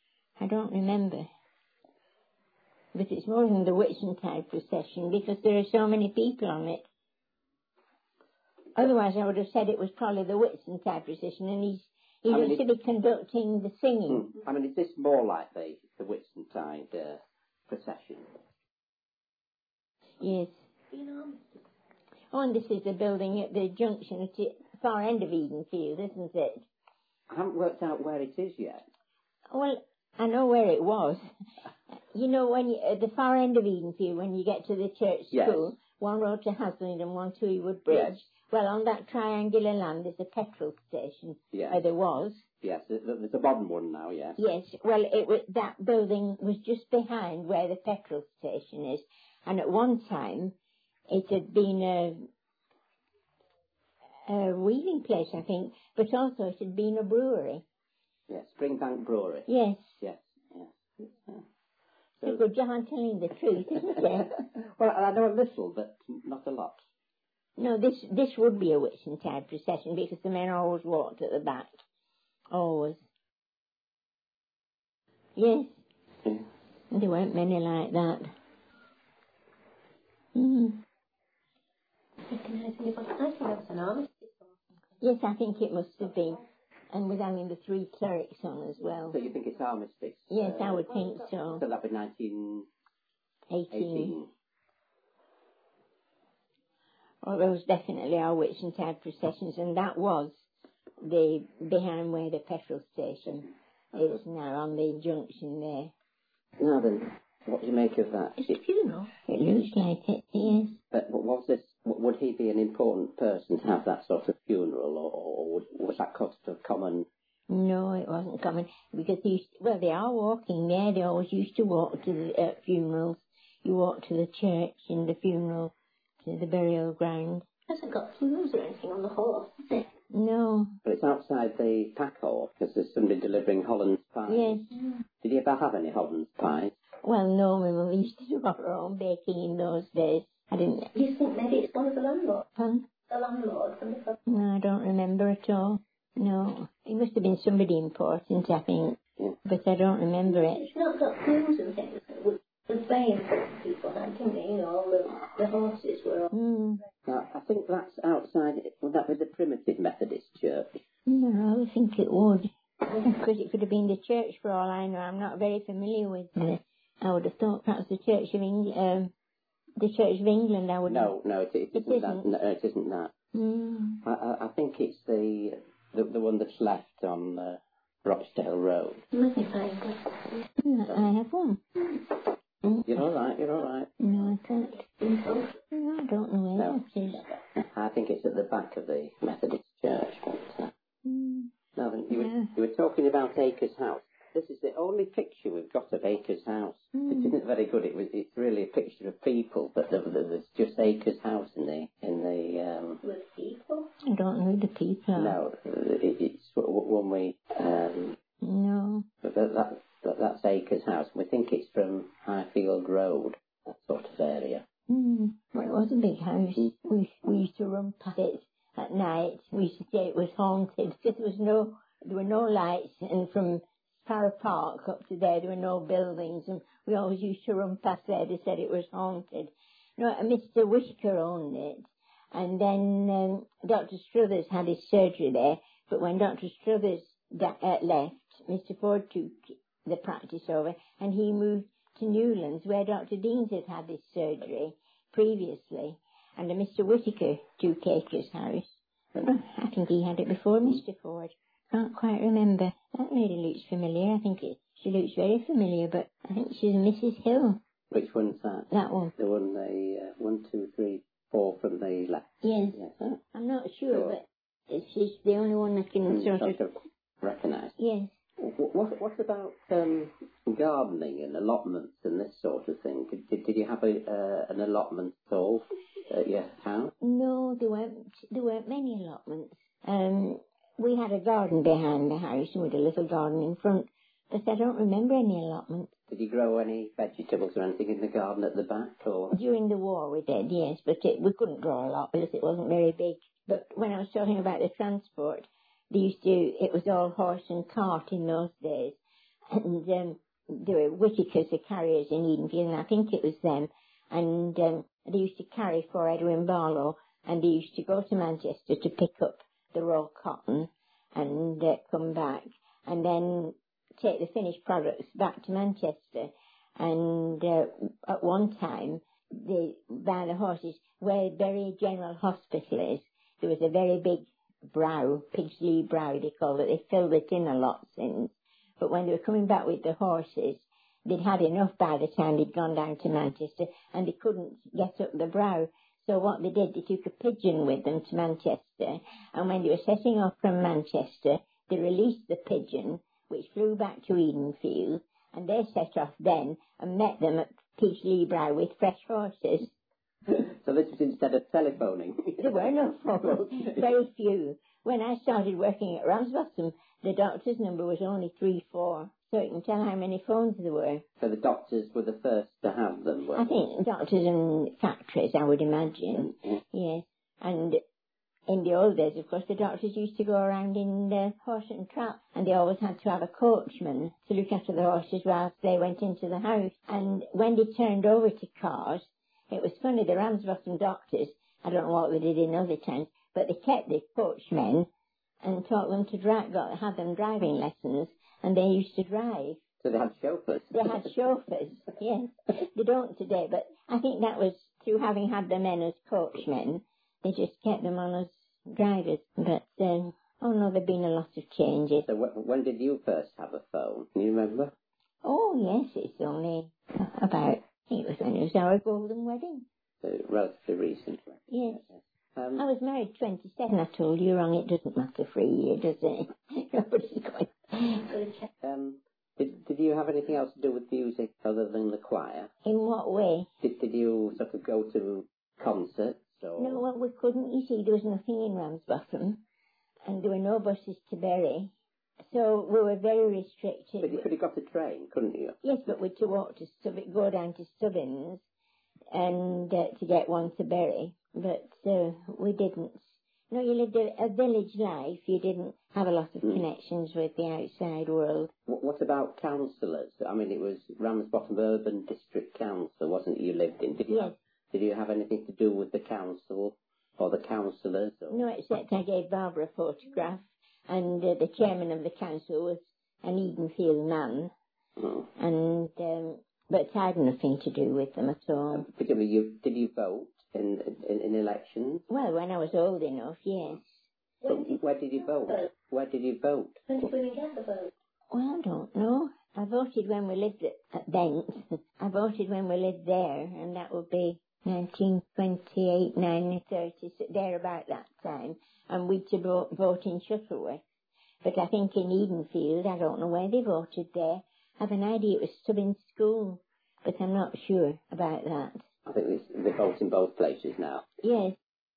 But it's more than the Whitsuntide procession because there are so many people on it. Otherwise, I would have said it was probably the Whitsuntide procession, and he's going to be conducting the singing. I mean, is this more like the Whitsuntide procession? Yes. Oh, and this is the building at the junction at the far end of Edenfield, isn't it? I haven't worked out where it is yet. Well, I know where it was. You know, when you, at the far end of Edenfield, when you get to the church school, one road to Hasland and one to Ewood Bridge. Yes. Well, on that triangular land, there's a petrol station. Yes. There was. Yes, there's a modern one now, yes. Yes, well, that building was just behind where the petrol station is. And at one time, it had been a weaving place, I think, but also it had been a brewery. Yes, Springbank Brewery. Yes. Yes. It's a good job I'm telling the truth, isn't it? Well, I know a little, but not a lot. No, this would be a Whitsuntide procession because the men always walked at the back. Always. Yes. Yeah. There weren't many like that. Yes, I think it must have been. And with having the three clerics on as well. So you think it's armistice? Yes, I would think so. So that'd be 1918. Well, those definitely are Whitsuntide processions, and that was the behind where the petrol station is now, on the junction there. Now then, what do you make of that? It's a funeral. It looks like it, yes. But was this? Would he be an important person to have that sort of funeral, or was that sort of common? No, it wasn't common because they are walking there. They always used to walk to the funerals. You walk to the church and the funeral to the burial ground. It hasn't got flues or anything on the horse, has it? No. But it's outside the pack hall because there's somebody delivering Hollands pies. Yes. Did you ever have any Hollands pies? Well, no, my mother used to do our own baking in those days. I didn't. Do you think maybe it's one of the landlords? Pardon? The landlord from the... No, I don't remember at all. No. It must have been somebody important, I think. Yeah. But I don't remember it. It's not got flues and things. The very important people had, didn't they? You know, all the horses were all... Now, I think that's outside. Would that be the Primitive Methodist Church? No, I think it would. Because it could have been the church for all I know. I'm not very familiar with it. I would have thought perhaps the Church of England. The Church of England, I would. No, it isn't that. No, it isn't that. I think it's the one that's left on Rochdale Road. I have one. You're all right. No, I can't. No, I don't know where that is. I think it's at the back of the Methodist Church. But, now, you were talking about Acres House. This is the only picture we've got of Acres House. It isn't very good. It's really a picture of people, but there's just Acres House in the. With people? I don't know the people. No, it's one we. No. But that's Acres House. We think it's from Highfield Road, that sort of area. Well, it was a big house. We used to run past it at night. We used to say it was haunted because there were no lights, and from Sparrow Park up to there were no buildings, and we always used to run past there. They said it was haunted. No, Mr. Whitaker owned it, and then Dr. Struthers had his surgery there. But when Dr. Struthers left, Mr. Ford took the practice over, and he moved to Newlands, where Dr. Deans had his surgery previously, and Mr. Whitaker took Acres House. I think he had it before Mr. Ford. Can't quite remember. That lady looks familiar. I think she looks very familiar, but I think she's Mrs. Hill. Which one's that? That one. The one, 1, 2, 3, 4 from the left. Yes. Huh? I'm not sure, but she's the only one I can sort of recognise. Yes. What about gardening and allotments and this sort of thing? Did you have an allotment at all at your house? No, there weren't many allotments. We had a garden behind the house and we had a little garden in front, but I don't remember any allotments. Did you grow any vegetables or anything in the garden at the back? Or During the war we did, yes, but we couldn't grow a lot because it wasn't very big. But when I was talking about the transport, it was all horse and cart in those days. And there were Whittakers, the carriers in Edenfield, and I think it was them. And they used to carry for Edwin Barlow, and they used to go to Manchester to pick up the raw cotton and come back, and then take the finished products back to Manchester. And at one time, by the horses, where Bury General Hospital is, there was a very big brow, Pigsley Brow they called it. They filled it in a lot since. But when they were coming back with the horses, they'd had enough by the time they'd gone down to Manchester, and they couldn't get up the brow. So what they did, they took a pigeon with them to Manchester, and when they were setting off from Manchester, they released the pigeon, which flew back to Edenfield, and they set off then and met them at Pigsley Brow with fresh horses. So this was instead of telephoning? There were no phones, very few. When I started working at Ramsbottom, the doctor's number was only 3-4, so you can tell how many phones there were. So the doctors were the first to have them, weren't they? I think doctors and factories, I would imagine. Mm-hmm. Yes. And in the old days, of course, the doctors used to go around in the horse and trap, and they always had to have a coachman to look after the horses whilst they went into the house. And when they turned over to cars, it was funny, the Ramsbottom doctors, I don't know what they did in other towns, but they kept the coachmen and taught them to drive, had them driving lessons, and they used to drive. So they had chauffeurs? They had chauffeurs, yes. They don't today, but I think that was through having had the men as coachmen, they just kept them on as drivers. But, oh no, there've been a lot of changes. So when did you first have a phone? Can you remember? Oh, yes, it's only about, I think it was when it was our golden wedding. So relatively recent. Yes. I was married 27, I told you wrong. It doesn't matter for a year, does it? Nobody's going. Did you have anything else to do with music other than the choir? In what way? Did you sort of go to concerts? Or? No, well, we couldn't. You see, there was nothing in Ramsbottom, and there were no buses to Bury, so we were very restricted. But you could have got a train, couldn't you? Yes, but we had to walk to go down to Stubbins and to get one to Bury. But we didn't. No, you lived a village life. You didn't have a lot of connections with the outside world. What about councillors? I mean, it was Ramsbottom Urban District Council, wasn't it, you lived in? Did you have anything to do with the council or the councillors? Or? No, except I gave Barbara a photograph, and the chairman of the council was an Edenfield man. Oh. And but I had nothing to do with them at all. Particularly, did you vote in elections? Well, when I was old enough, yes. Where did you vote? Where did you vote? When did you get the vote? Well, I don't know. I voted when we lived at Bent. I voted when we lived there, and that would be 1928, 1930, there about that time. And we'd to vote in Shuttleworth. But I think in Edenfield, I don't know where they voted there. I have an idea it was Stubbins School, but I'm not sure about that. I think they vote in both places now. Yes.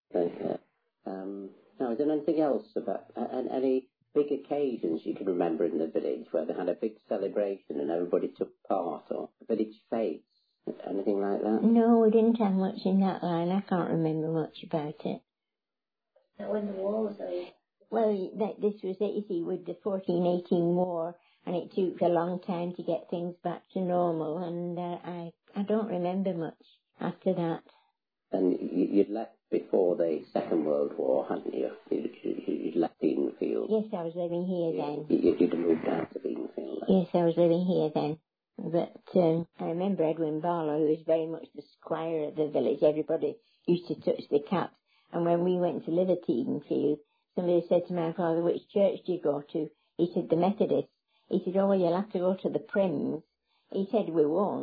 Now, is there anything else about any big occasions you can remember in the village where they had a big celebration and everybody took part, or village fetes, anything like that? No, we didn't have much in that line. I can't remember much about it. When the war was over? Well, this was it, you see, with the 1418 war, and it took a long time to get things back to normal, and I don't remember much after that. And you'd left before the Second World War, hadn't you? You'd left Edenfield. Yes, I was living here then. You'd moved out of Edenfield then. Yes, I was living here then. But I remember Edwin Barlow, who was very much the squire of the village. Everybody used to touch the caps. And when we went to live at Edenfield, somebody said to my father, which church do you go to? He said, the Methodist. He said, oh, well, you'll have to go to the Prims. He said, we won't.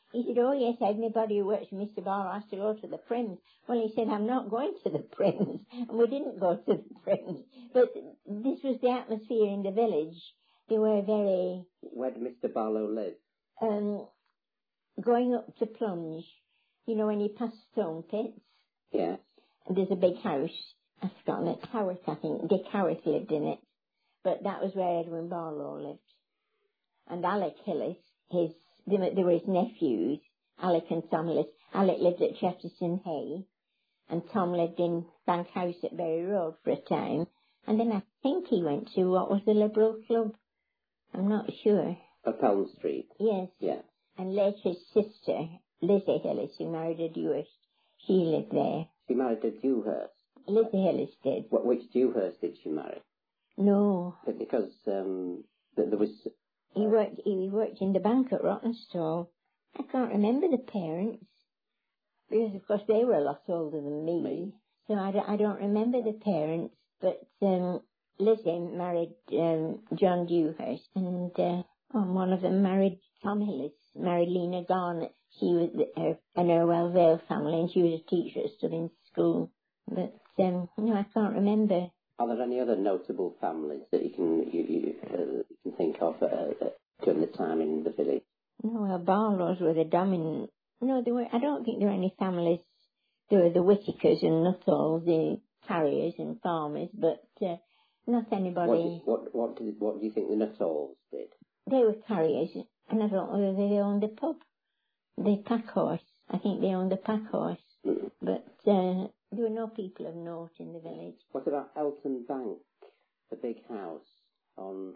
He said, oh yes, anybody who works for Mr. Barlow has to go to the Prims. Well, he said, I'm not going to the Prims. And we didn't go to the Prims. But this was the atmosphere in the village. They were very... Where did Mr. Barlow live? Going up to Plunge, you know, when you pass Stone Pits. Yeah. And there's a big house. I've forgotten it. Howarth, I think. Dick Howarth lived in it. But that was where Edwin Barlow lived. And Alec Hillis, they were his nephews, Alec and Tom Hillis. Alec lived at Chesterton Hay, and Tom lived in Bank House at Berry Road for a time. And then I think he went to what was the Liberal Club. I'm not sure. Up Elm Street? Yes. Yeah. And later his sister, Lizzie Hillis, who married a Dewhurst, she lived there. She married a Dewhurst? Lizzie Hillis did. Which Dewhurst did she marry? No. Because there was... He worked in the bank at Rottenstall. I can't remember the parents. Because, of course, they were a lot older than me. So I don't remember the parents. But Lizzie married John Dewhurst. And one of them married Tom Hillis, married Lena Garnett. She was an Irwell Vale family, and she was a teacher at Stubbins School. But, no, I can't remember. Are there any other notable families that you can think of during the time in the village? No, well, Barlows were the dominant. No, there were. I don't think there were any families. There were the Whittakers and Nuttalls, the carriers and farmers, but not anybody. What do you think the Nuttalls did? They were carriers, and I don't know whether they owned the pub, the pack horse. I think they owned the pack horse, but. There were no people of note in the village. What about Elton Bank, the big house on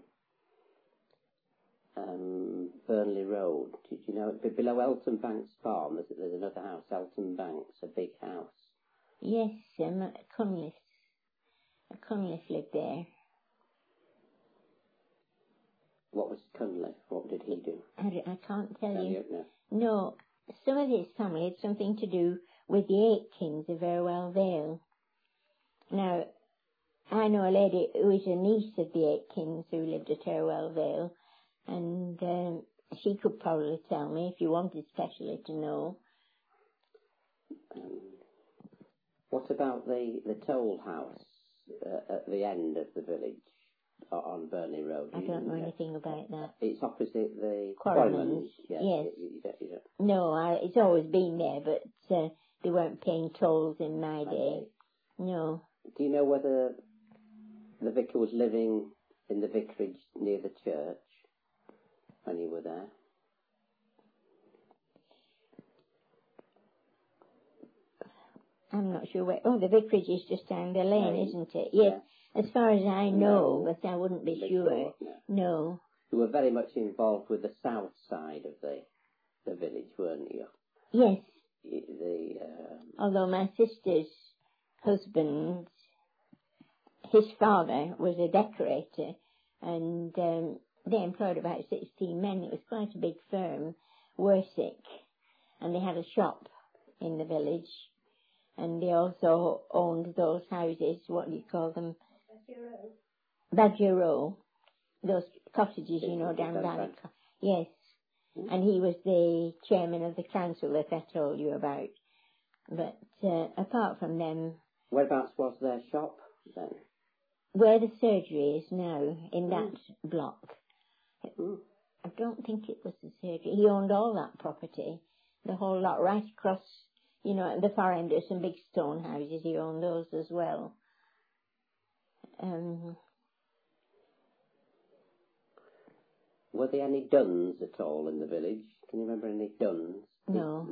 Burnley Road? Did you know it? Below Elton Bank's farm, there's another house, Elton Bank's, a big house. Yes, Cunliffe. Cunliffe lived there. What was Cunliffe? What did he do? I can't tell you. No. No, some of his family had something to do with the Aitkins of Irwell Vale. Now, I know a lady who is a niece of the Aitkins who lived at Irwell Vale, and she could probably tell me if you wanted specially to know. What about the toll house at the end of the village on Burnley Road? I don't know anything about that. It's opposite the Quarryman's. Yes. You don't. No, it's always been there, but they weren't paying tolls in my day. No. Do you know whether the vicar was living in the vicarage near the church when you were there? I'm not sure where. Oh, the vicarage is just down the lane, isn't it? Yes. Yeah. As far as I know, but I wouldn't be sure. No. You were very much involved with the south side of the village, weren't you? Yes. Although my sister's husband, his father was a decorator, and they employed about 16 men. It was quite a big firm, Worsick, and they had a shop in the village, and they also owned those houses, what do you call them? Badger Row. Those cottages, down Valley. Yes. And he was the chairman of the council that I told you about. But apart from them... Whereabouts was their shop then? Where the surgery is now, in that block. I don't think it was the surgery. He owned all that property, the whole lot, right across, at the far end. There's some big stone houses. He owned those as well. Were there any Duns at all in the village? Can you remember any Duns? No.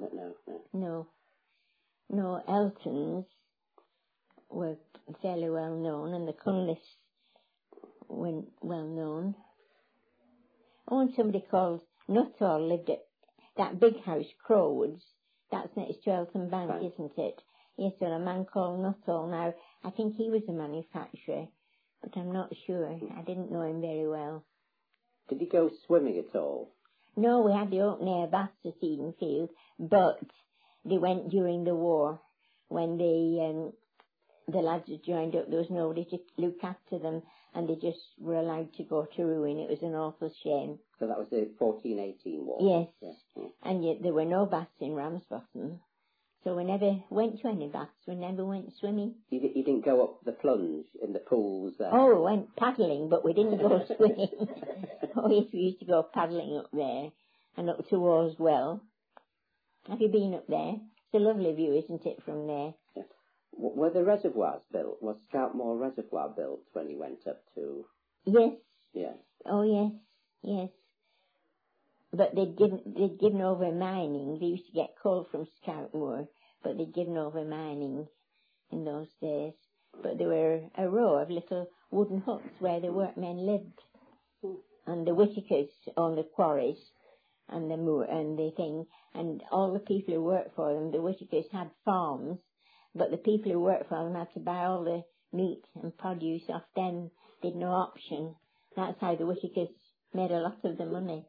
No, Eltons were fairly well known, and the Cunliffes were well known. Oh, and somebody called Nuttall lived at that big house, Crowwoods. That's next to Elton Bank, isn't it? Yes, well, a man called Nuttall. Now, I think he was a manufacturer, but I'm not sure. I didn't know him very well. Did he go swimming at all? No, we had the open air baths at Edenfield, but they went during the war when the lads had joined up. There was nobody to look after them, and they just were allowed to go to ruin. It was an awful shame. So that was the 1418 war? Yes. And yet there were no baths in Ramsbottom. So we never went to any baths. We never went swimming. You didn't go up the plunge in the pools there? Oh, we went paddling, but we didn't go swimming. Oh, yes, we used to go paddling up there and up to Walswell. Have you been up there? It's a lovely view, isn't it, from there? Yeah. Were the reservoirs built? Was Scoutmore Reservoir built when you went up to... Yes. Yes. Oh, yes, yes. But they'd given over mining. They used to get coal from Scoutmore, but they'd given over mining in those days. But there were a row of little wooden huts where the workmen lived. And the Whitakers owned the quarries and the moor and the thing, and all the people who worked for them, the Whitakers had farms, but the people who worked for them had to buy all the meat and produce off them. They'd no option. That's how the Whitakers made a lot of the money.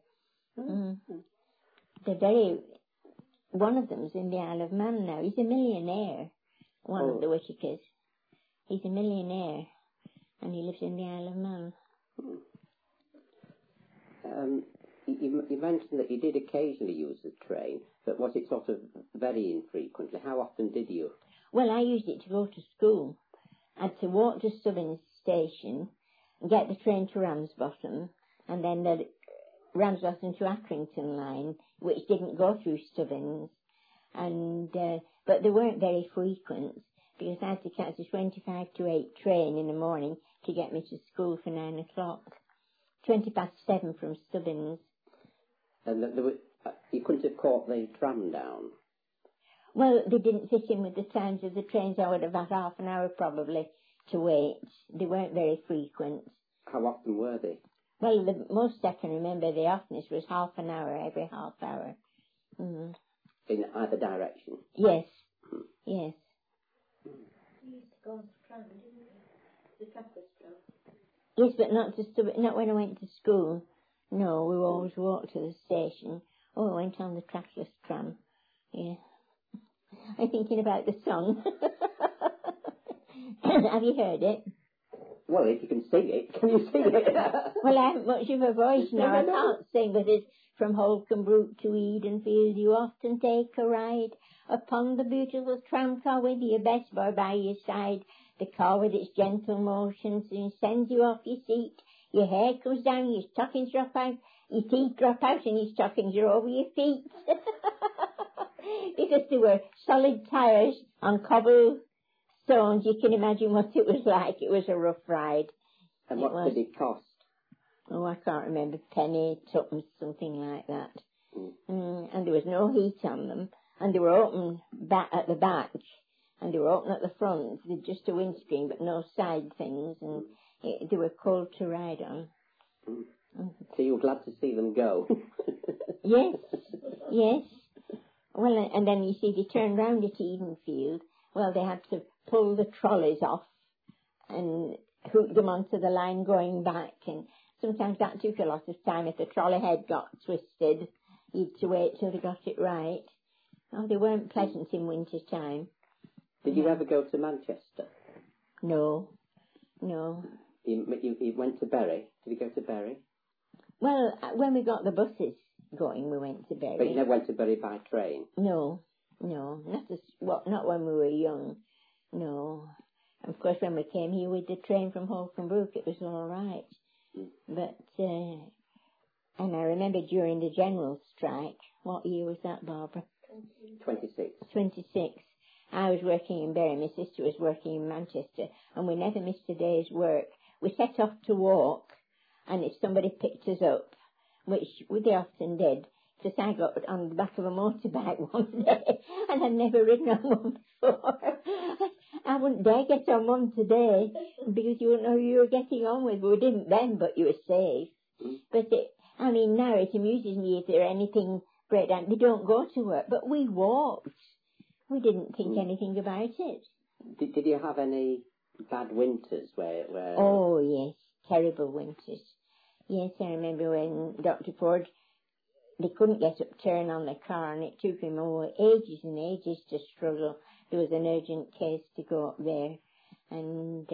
One of them's in the Isle of Man now. He's a millionaire, one of the Whitakers. He's a millionaire, and he lives in the Isle of Man. You mentioned that you did occasionally use the train, but was it sort of very infrequently? How often did you? Well, I used it to go to school. I had to walk to Stubbins station, get the train to Ramsbottom, and then the Ramsbottom to Accrington line, which didn't go through Stubbins. And but they weren't very frequent, because I had to catch a 25 to 8 train in the morning to get me to school for 9 o'clock. 20 past 7 from Stubbins. And you couldn't have caught the tram down? Well, they didn't fit in with the times of the trains. I would have had half an hour probably to wait. They weren't very frequent. How often were they? Well, the most I can remember, the oftenest was half an hour, every half hour. Mm. In either direction? Yes, yes. You used to go on the tram, didn't you? The trackless tram. Yes, but not when I went to school. No, we always walked to the station. Oh, I went on the trackless tram. Yeah. I'm thinking about the song. Have you heard it? Well, if you can sing it, can you sing it? Well, I haven't much of a voice now. I can't sing, but it's from Holcombe Brook to Edenfield. You often take a ride upon the beautiful tram car with your best boy by your side. The car with its gentle motion soon sends you off your seat. Your hair comes down, your stockings drop out, your teeth drop out, and your stockings are over your feet. Because there were solid tyres on cobblestones, you can imagine what it was like. It was a rough ride. And what did it cost? Oh, I can't remember. Penny, tuppence, something like that. And there was no heat on them. And they were open at the back. And they were open at the front. With just a windscreen, but no side things. And they were cold to ride on. So you were glad to see them go? Yes, yes. Well, and then you see they turned round at Edenfield. Well, they had to pull the trolleys off and hook them onto the line going back. And sometimes that took a lot of time. If the trolley head got twisted, you'd to wait till they got it right. Oh, they weren't pleasant in winter time. Did you ever go to Manchester? No, no. You went to Bury? Did you go to Bury? Well, when we got the buses going, we went to Bury. But you never went to Bury by train? No, not when we were young. No. Of course, when we came here with the train from Holcombe Brook, it was all right. But, and I remember during the general strike, what year was that, Barbara? 26. 26. I was working in Bury, my sister was working in Manchester, and we never missed a day's work. We set off to walk, and if somebody picked us up, which they often did, because I got on the back of a motorbike one day, and I'd never ridden on one before. I wouldn't dare get on one today, because you wouldn't know who you were getting on with. We didn't then, but you were safe. But now it amuses me if there's anything breakdown. They don't go to work, but we walked. We didn't think anything about it. Did you have any bad winters where... Oh, yes, terrible winters. Yes, I remember when Dr. Ford, they couldn't get upturn on the car, and it took him ages and ages to struggle. There was an urgent case to go up there. And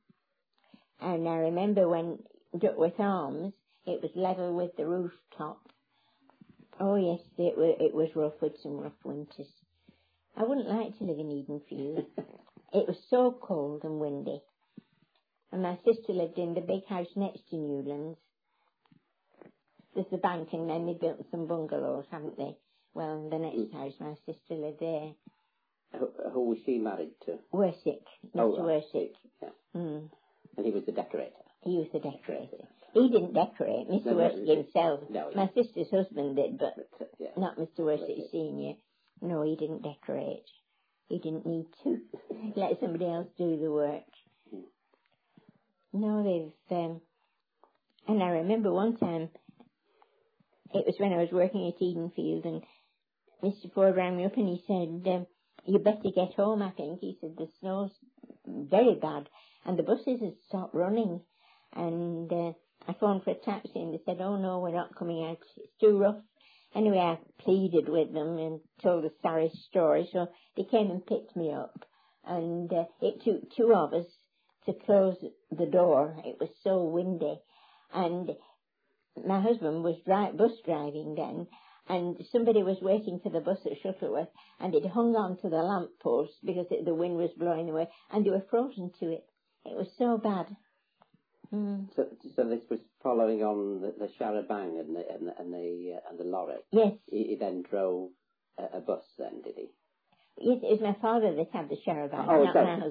I remember when Duckworth Arms, it was level with the rooftop, Oh, yes, it was rough with some rough winters. I wouldn't like to live in Edenfield. It was so cold and windy. And my sister lived in the big house next to Newlands. There's the bank, and then they built some bungalows, haven't they? Well, the next house, my sister lived there. Who was she married to? Worsick, Mr. Worsick. Yeah. And he was the decorator? He was the decorator. He didn't decorate, Mr. Worsick himself. No, my sister's husband did, but not Mr. Worsick Worsick. Senior. No, he didn't decorate. He didn't need to. Let somebody else do the work. No, and I remember one time, it was when I was working at Edenfield, and Mr. Ford rang me up and he said, you better get home, I think. He said, the snow's very bad, and the buses had stopped running. And I phoned for a taxi, and they said, oh no, we're not coming out, it's too rough. Anyway, I pleaded with them and told a sorry story, so they came and picked me up. And it took two of us to close the door. It was so windy. And my husband was bus driving then, and somebody was waiting for the bus at Shuttleworth, and it hung on to the lamp post because the wind was blowing away, and they were frozen to it. It was so bad. So this was following on the Charabang and the lorry. Yes. He then drove a bus then, did he? Yes, it was my father that had the Charabang, not sorry. my husband.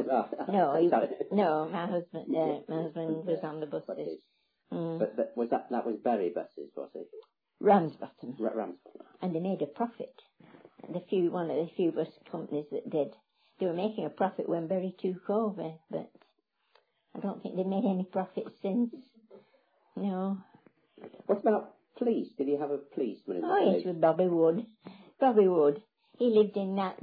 No, my husband. My husband was on the buses. But was that was Berry buses, was it? Ramsbottom. Ramsbottom. And they made a profit. One of the few bus companies that did. They were making a profit when Berry took over, but I don't think they made any profit since. No. What about police? Did he have a policeman in the village? Yes, with Bobby Wood. Bobby Wood. He lived in that,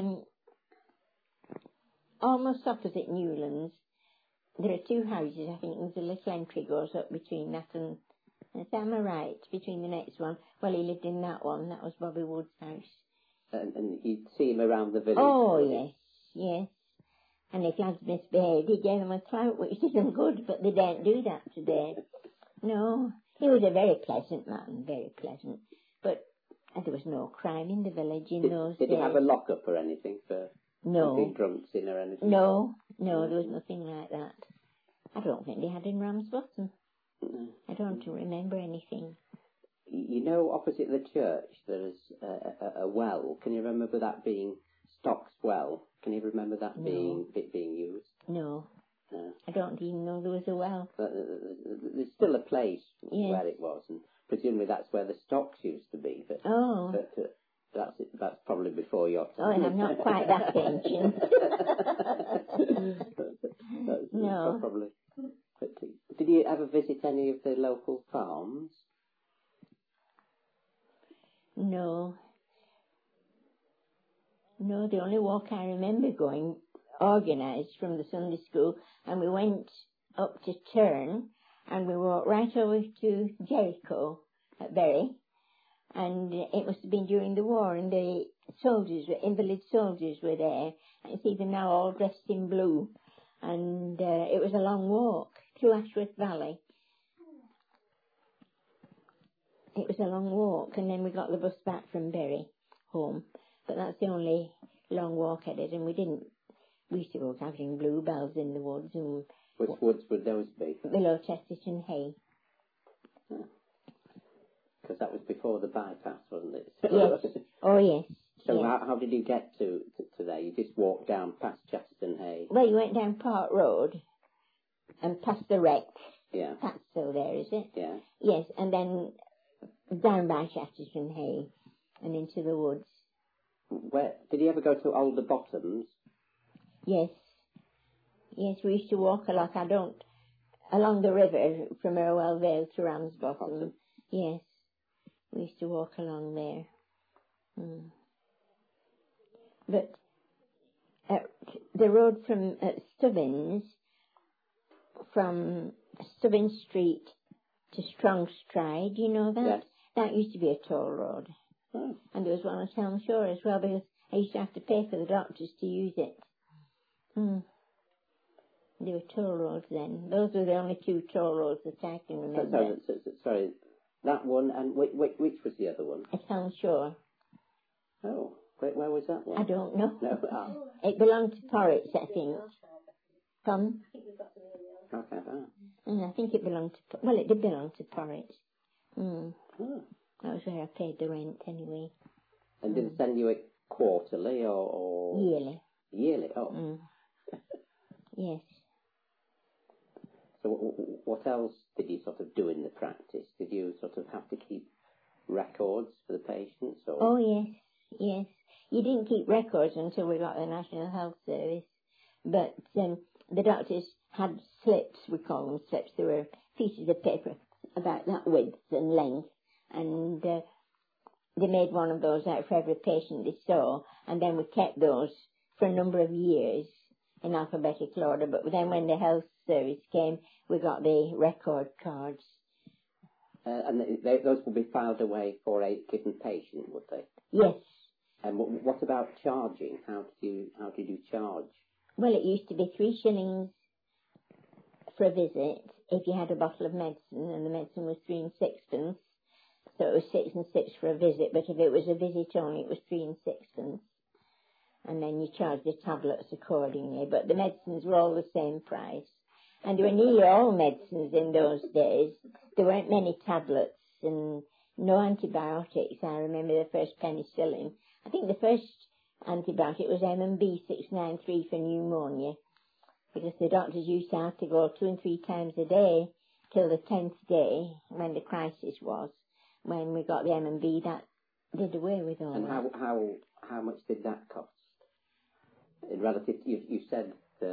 almost opposite Newlands. There are two houses, I think. There's a little entry goes up between that and am I right? Between the next one. Well, he lived in that one. That was Bobby Wood's house. And you'd see him around the village? Oh, yes. And if lads misbehaved, he gave them a clout, which isn't good, but they don't do that today. No, he was a very pleasant man, very pleasant. But there was no crime in the village in those days. Did he have a lock-up or anything for keeping drunks in or anything? No, there was nothing like that. I don't think they had in Ramsbottom. No. I don't remember anything. You know, opposite the church, there's a well. Can you remember that being Stock's Well? Can you remember that being used? No. I don't even know there was a well. There's still a place where it was, and presumably that's where the stocks used to be. But that's probably before your time. Oh, and I'm not quite that ancient. No. Probably. Did you ever visit any of the local farms? No, the only walk I remember going, organised from the Sunday school, and we went up to Turn, and we walked right over to Jericho at Bury, and it must have been during the war, and the invalid soldiers were there, and it's even now all dressed in blue, and it was a long walk through Ashworth Valley. It was a long walk, and then we got the bus back from Bury home. But that's the only long walk I did, and we used to go gathering bluebells in the woods. And which woods would those be? Below Chesterton Hay. Because that was before the bypass, wasn't it? Yes. Oh, yes. So how did you get to there? You just walked down past Chesterton Hay? Well, you went down Park Road and past the wreck. Yeah. That's still there, is it? Yeah. Yes, and then down by Chesterton Hay and into the woods. Where did you ever go to Alder Bottoms? Yes, we used to walk a lot. Along the river from Irwell Vale to Ramsbottom. Yes, we used to walk along there. But the road from Stubbins, from Stubbins Street to Strong Stride, you know that? Yes. That used to be a toll road. Oh. And there was one at Helm Shore as well, because I used to have to pay for the doctors to use it. There were toll roads then. Those were the only two toll roads that I can remember. Sorry, That one, and which was the other one? At Helm Shore. Oh, where was that one? I don't know. No. It belonged to Porridge, I think. Come? Okay. I think it belonged to... Well, it did belong to Porridge. Oh. That was where I paid the rent, anyway. And did it send you it quarterly or... Yearly. Yearly, oh. Yes. So what else did you sort of do in the practice? Did you sort of have to keep records for the patients? Or? Oh, yes. You didn't keep records until we got the National Health Service. But the doctors had slips, we call them slips. They were pieces of paper about that width and length. And they made one of those out for every patient they saw. And then we kept those for a number of years in alphabetical order. But then when the health service came, we got the record cards. And those will be filed away for a given patient, would they? Yes. And what about charging? How did you charge? Well, it used to be 3 shillings for a visit if you had a bottle of medicine, and the medicine was 3 and 6pence. So it was 6 and 6 for a visit, but if it was a visit only, it was 3 and 6pence. And then you charged the tablets accordingly, but the medicines were all the same price. And there were nearly all medicines in those days. There weren't many tablets and no antibiotics. I remember the first penicillin. I think the first antibiotic was M&B 693 for pneumonia, because the doctors used to have to go 2 and 3 times a day till the 10th day, when the crisis was. When we got the M&B, that did away with all and that. And how much did that cost? In relative, you said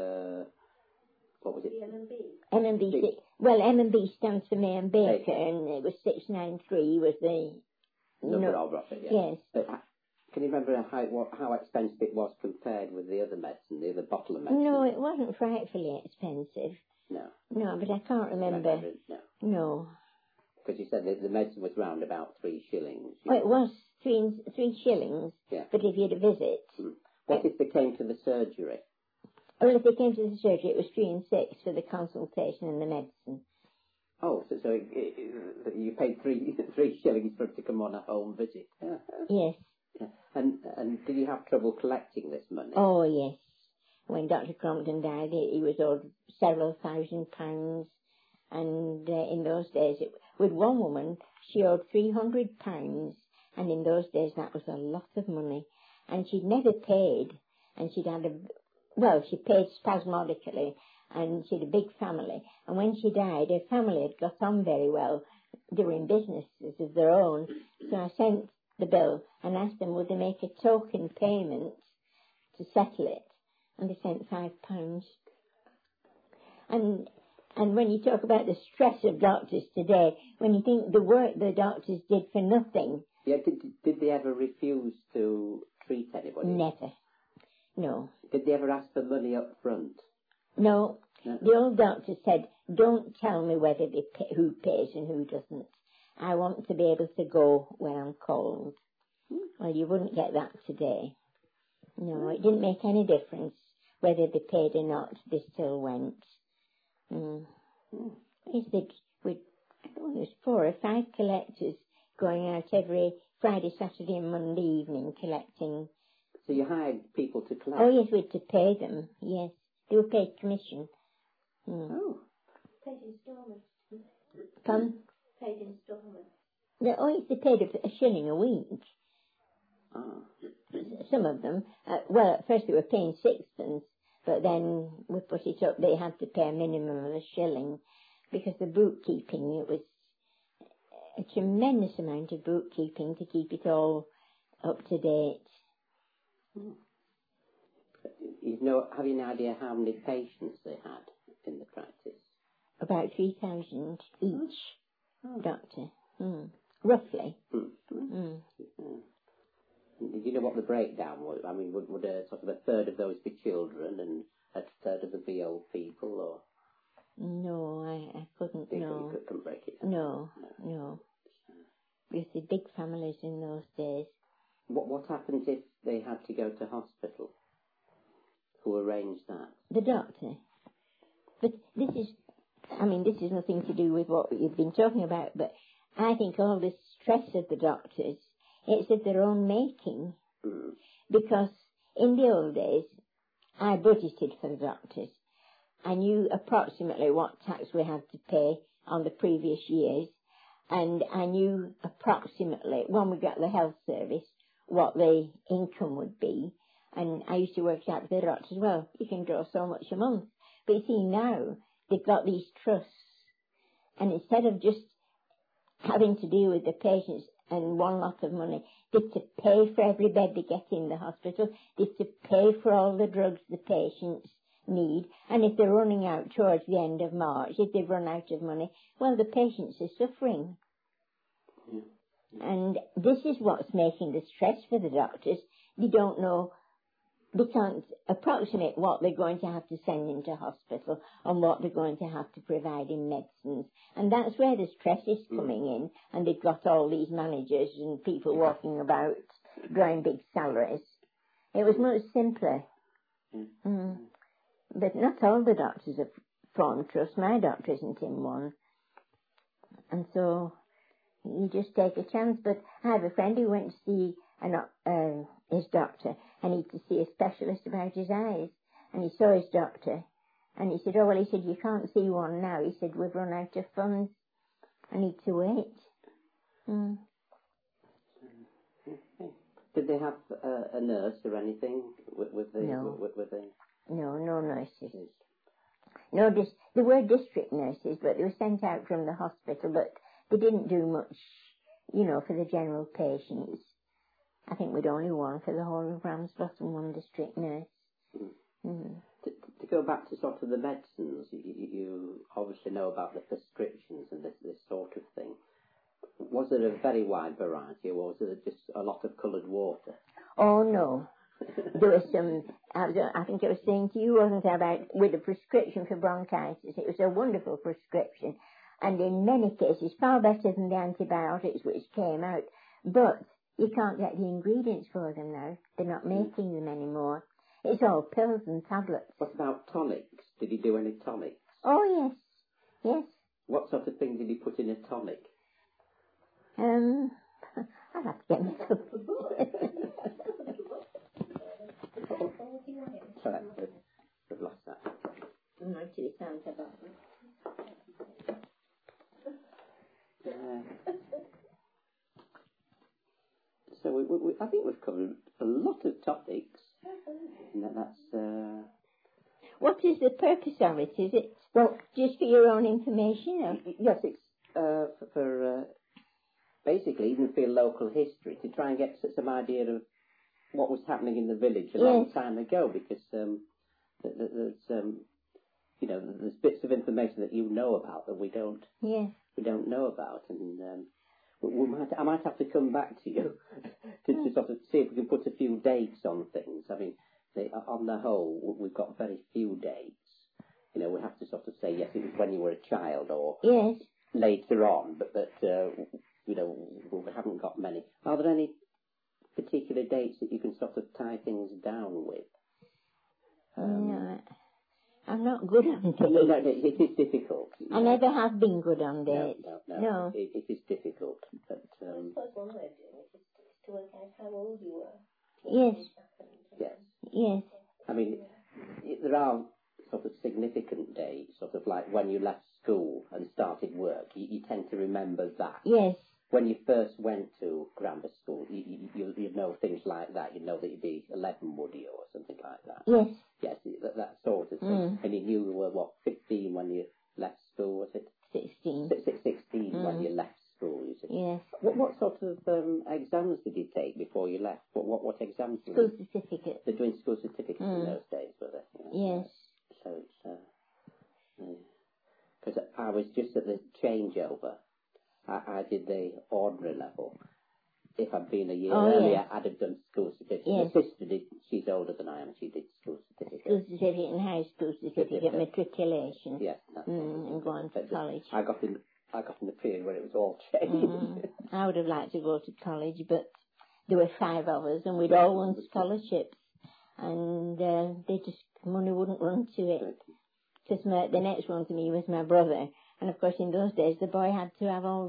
what was it? The M&B. M&B, well, M&B stands for May and Baker, and it was 693 was the number of it. Yeah. Yes. But can you remember how expensive it was compared with the other medicine, the other bottle of medicine? No, it wasn't frightfully expensive. No. No, but I can't remember. No. Because you said that the medicine was round about 3 shillings. Well, it was 3 shillings, yeah. But if you had a visit... What if they came to the surgery? Well, if they came to the surgery, it was 3 and 6 for the consultation and the medicine. Oh, so you paid 3 shillings for it to come on a home visit? Yes. Yeah. And did you have trouble collecting this money? Oh, yes. When Dr. Crompton died, he was owed several £1,000s. And in those days, with one woman, she owed £300. And in those days, that was a lot of money. And she'd never paid. And she'd had she paid spasmodically. And she had a big family. And when she died, her family had got on very well. They were in businesses of their own. So I sent the bill and asked them, would they make a token payment to settle it? And they sent £5. And when you talk about the stress of doctors today, when you think the work the doctors did for nothing. Yeah, did they ever refuse to treat anybody? Never. No. Did they ever ask for money up front? No. The old doctor said, don't tell me whether who pays and who doesn't. I want to be able to go when I'm called. Well, you wouldn't get that today. No, it didn't make any difference whether they paid or not. They still went. There's 4 or 5 collectors going out every Friday, Saturday and Monday evening collecting. So you hired people to collect? Oh, yes, we had to pay them, yes. They were paid commission. Oh. Paid instalments. Come? Paid instalments. Yes, they paid a shilling a week. Oh. Some of them. At first they were paying 6pence, but then we put it up, they had to pay a minimum of a shilling, because the bookkeeping, it was a tremendous amount of bookkeeping to keep it all up to date. Have you an idea how many patients they had in the practice? About 3,000 each doctor, roughly. Did you know what the breakdown was? I mean, would sort of a third of those be children and a third of them be old people, or? No, I couldn't. No. You couldn't break it down. No. Because the big families in those days. What happens if they had to go to hospital? Who arranged that? The doctor. But this is nothing to do with what you've been talking about, but I think all the stress of the doctors, it's of their own making. Because in the old days, I budgeted for the doctors. I knew approximately what tax we had to pay on the previous years, and I knew approximately, when we got the health service, what the income would be. And I used to work out with the doctors, well, you can draw so much a month. But you see, now they've got these trusts, and instead of just having to deal with the patients and one lot of money, they've to pay for every bed they get in the hospital, they've to pay for all the drugs the patients need, and if they're running out towards the end of March, if they've run out of money, well, the patients are suffering. And this is what's making the stress for the doctors. They don't know, they can't approximate what they're going to have to send into hospital and what they're going to have to provide in medicines. And that's where the stress is coming in, and they've got all these managers and people walking about drawing big salaries. It was much simpler. But not all the doctors have formed trust. My doctor isn't in one. And so you just take a chance. But I have a friend who went to see his doctor, and he had to see a specialist about his eyes. And he saw his doctor, and he said, oh, well, he said, you can't see one now. He said, we've run out of funds. I need to wait. Did they have a nurse or anything with the... No. With the... No, no nurses. No, there were district nurses, but they were sent out from the hospital, but they didn't do much, for the general patients. I think we'd only one for the whole of Ramsbottom, one district nurse. To go back to sort of the medicines, you obviously know about the prescriptions and this sort of thing. Was there a very wide variety, or was there just a lot of coloured water? Oh, no. There was some, I think I was saying to you, wasn't I, about with a prescription for bronchitis. It was a wonderful prescription, and in many cases far better than the antibiotics which came out. But you can't get the ingredients for them now. They're not making them anymore. It's all pills and tablets. What about tonics? Did he do any tonics? Oh, yes. Yes. What sort of thing did he put in a tonic? I'll have to get myself. Sorry, we've lost that. So I think we've covered a lot of topics. And that's... What is the purpose of it? Is it just for your own information? Or? Yes, it's for basically even for your local history, to try and get some idea of what was happening in the village a long time ago, because there's there's bits of information that you know about that we don't know about, and I might have to come back to you to sort of see if we can put a few dates on things. I mean, on the whole, we've got very few dates. We have to sort of say, yes, it was when you were a child, or later on, but we haven't got many. Are there any particular dates that you can sort of tie things down with? No, I'm not good on dates. No, it is difficult. I never have been good on dates. No. It is difficult. But, I suppose one way of doing it is to work out how old you were. Yes. Yes. Yes. I mean, there are sort of significant dates, sort of like when you left school and started work. You tend to remember that. Yes. When you first went to grammar school, you know things like that. You know that you'd be 11, would you, or something like that. Yes. Yes, that sort of thing. And you knew you were, 15 when you left school, was it? 16. 16 when you left school, you said. Yes. What sort of exams did you take before you left? What exams were School certificate. They're doing school certificates in those days, were they? Yes. So it's... Because I was just at the changeover. I did the ordinary level. If I'd been a year earlier, I'd have done school certificate. Yes. My sister did, she's older than I am, she did school certificate. School certificate and high school certificate, matriculation. Yes. And going to college. I got in the period where it was all changed. I would have liked to go to college, but there were 5 of us, and we'd all won scholarships. And money wouldn't run to it. Because the next one to me was my brother. And of course, in those days, the boy had to have all the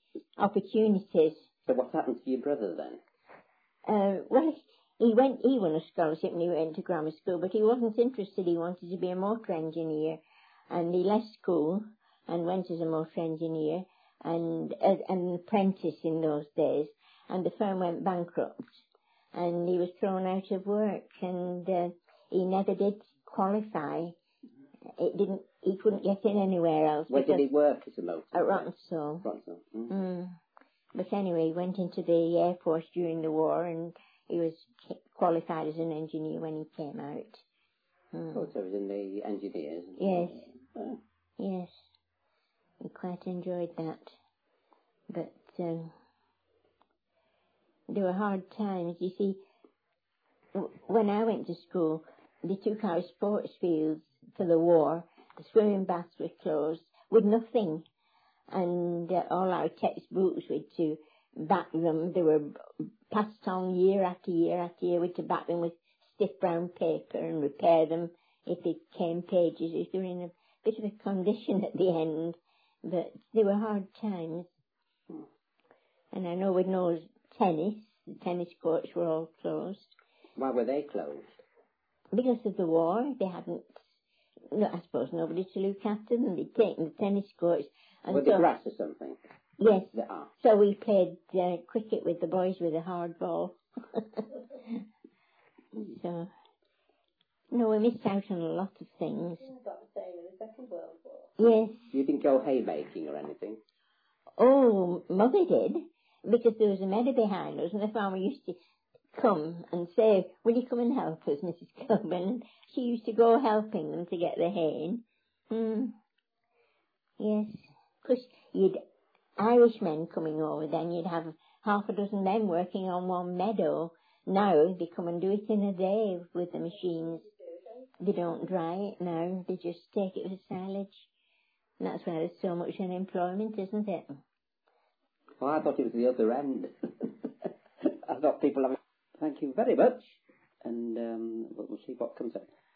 opportunities. So what happened to your brother then? Well, he won a scholarship when he went to grammar school, but he wasn't interested. He wanted to be a motor engineer, and he left school and went as a motor engineer and an apprentice in those days, and the firm went bankrupt, and he was thrown out of work, and he never did qualify. He couldn't get in anywhere else. Where did he work as a motor? At Rottensall. But anyway, he went into the Air Force during the war, and he was qualified as an engineer when he came out. Oh, so he was in the engineers? Yes. Oh. Yes. He quite enjoyed that. But there were hard times. You see, when I went to school, they took our sports fields for the war. The swimming baths were closed with nothing. And all our textbooks were to back them. They were passed on year after year after year. We had to back them with stiff brown paper and repair them if they came pages. They were in a bit of a condition at the end, but they were hard times. And I know with no tennis, the tennis courts were all closed. Why were they closed? Because of the war. They hadn't, I suppose, nobody to look after them. They'd taken the tennis courts. Were they grass or something? Yes. So we played cricket with the boys with a hard ball. So, no, we missed out on a lot of things. You got the same in the Second World War. Yes. You didn't go haymaking or anything? Oh, Mother did, because there was a meadow behind us, and the farmer used to come and say, "Will you come and help us, Mrs. Coburn?" And she used to go helping them to get the hay in. Yes. Because you'd Irishmen coming over, then you'd have half a dozen men working on one meadow. Now they come and do it in a day with the machines. They don't dry it now, they just take it for silage. And that's why there's so much unemployment, isn't it? Well, I thought it was the other end. I thought people have... Thank you very much. And we'll see what comes up.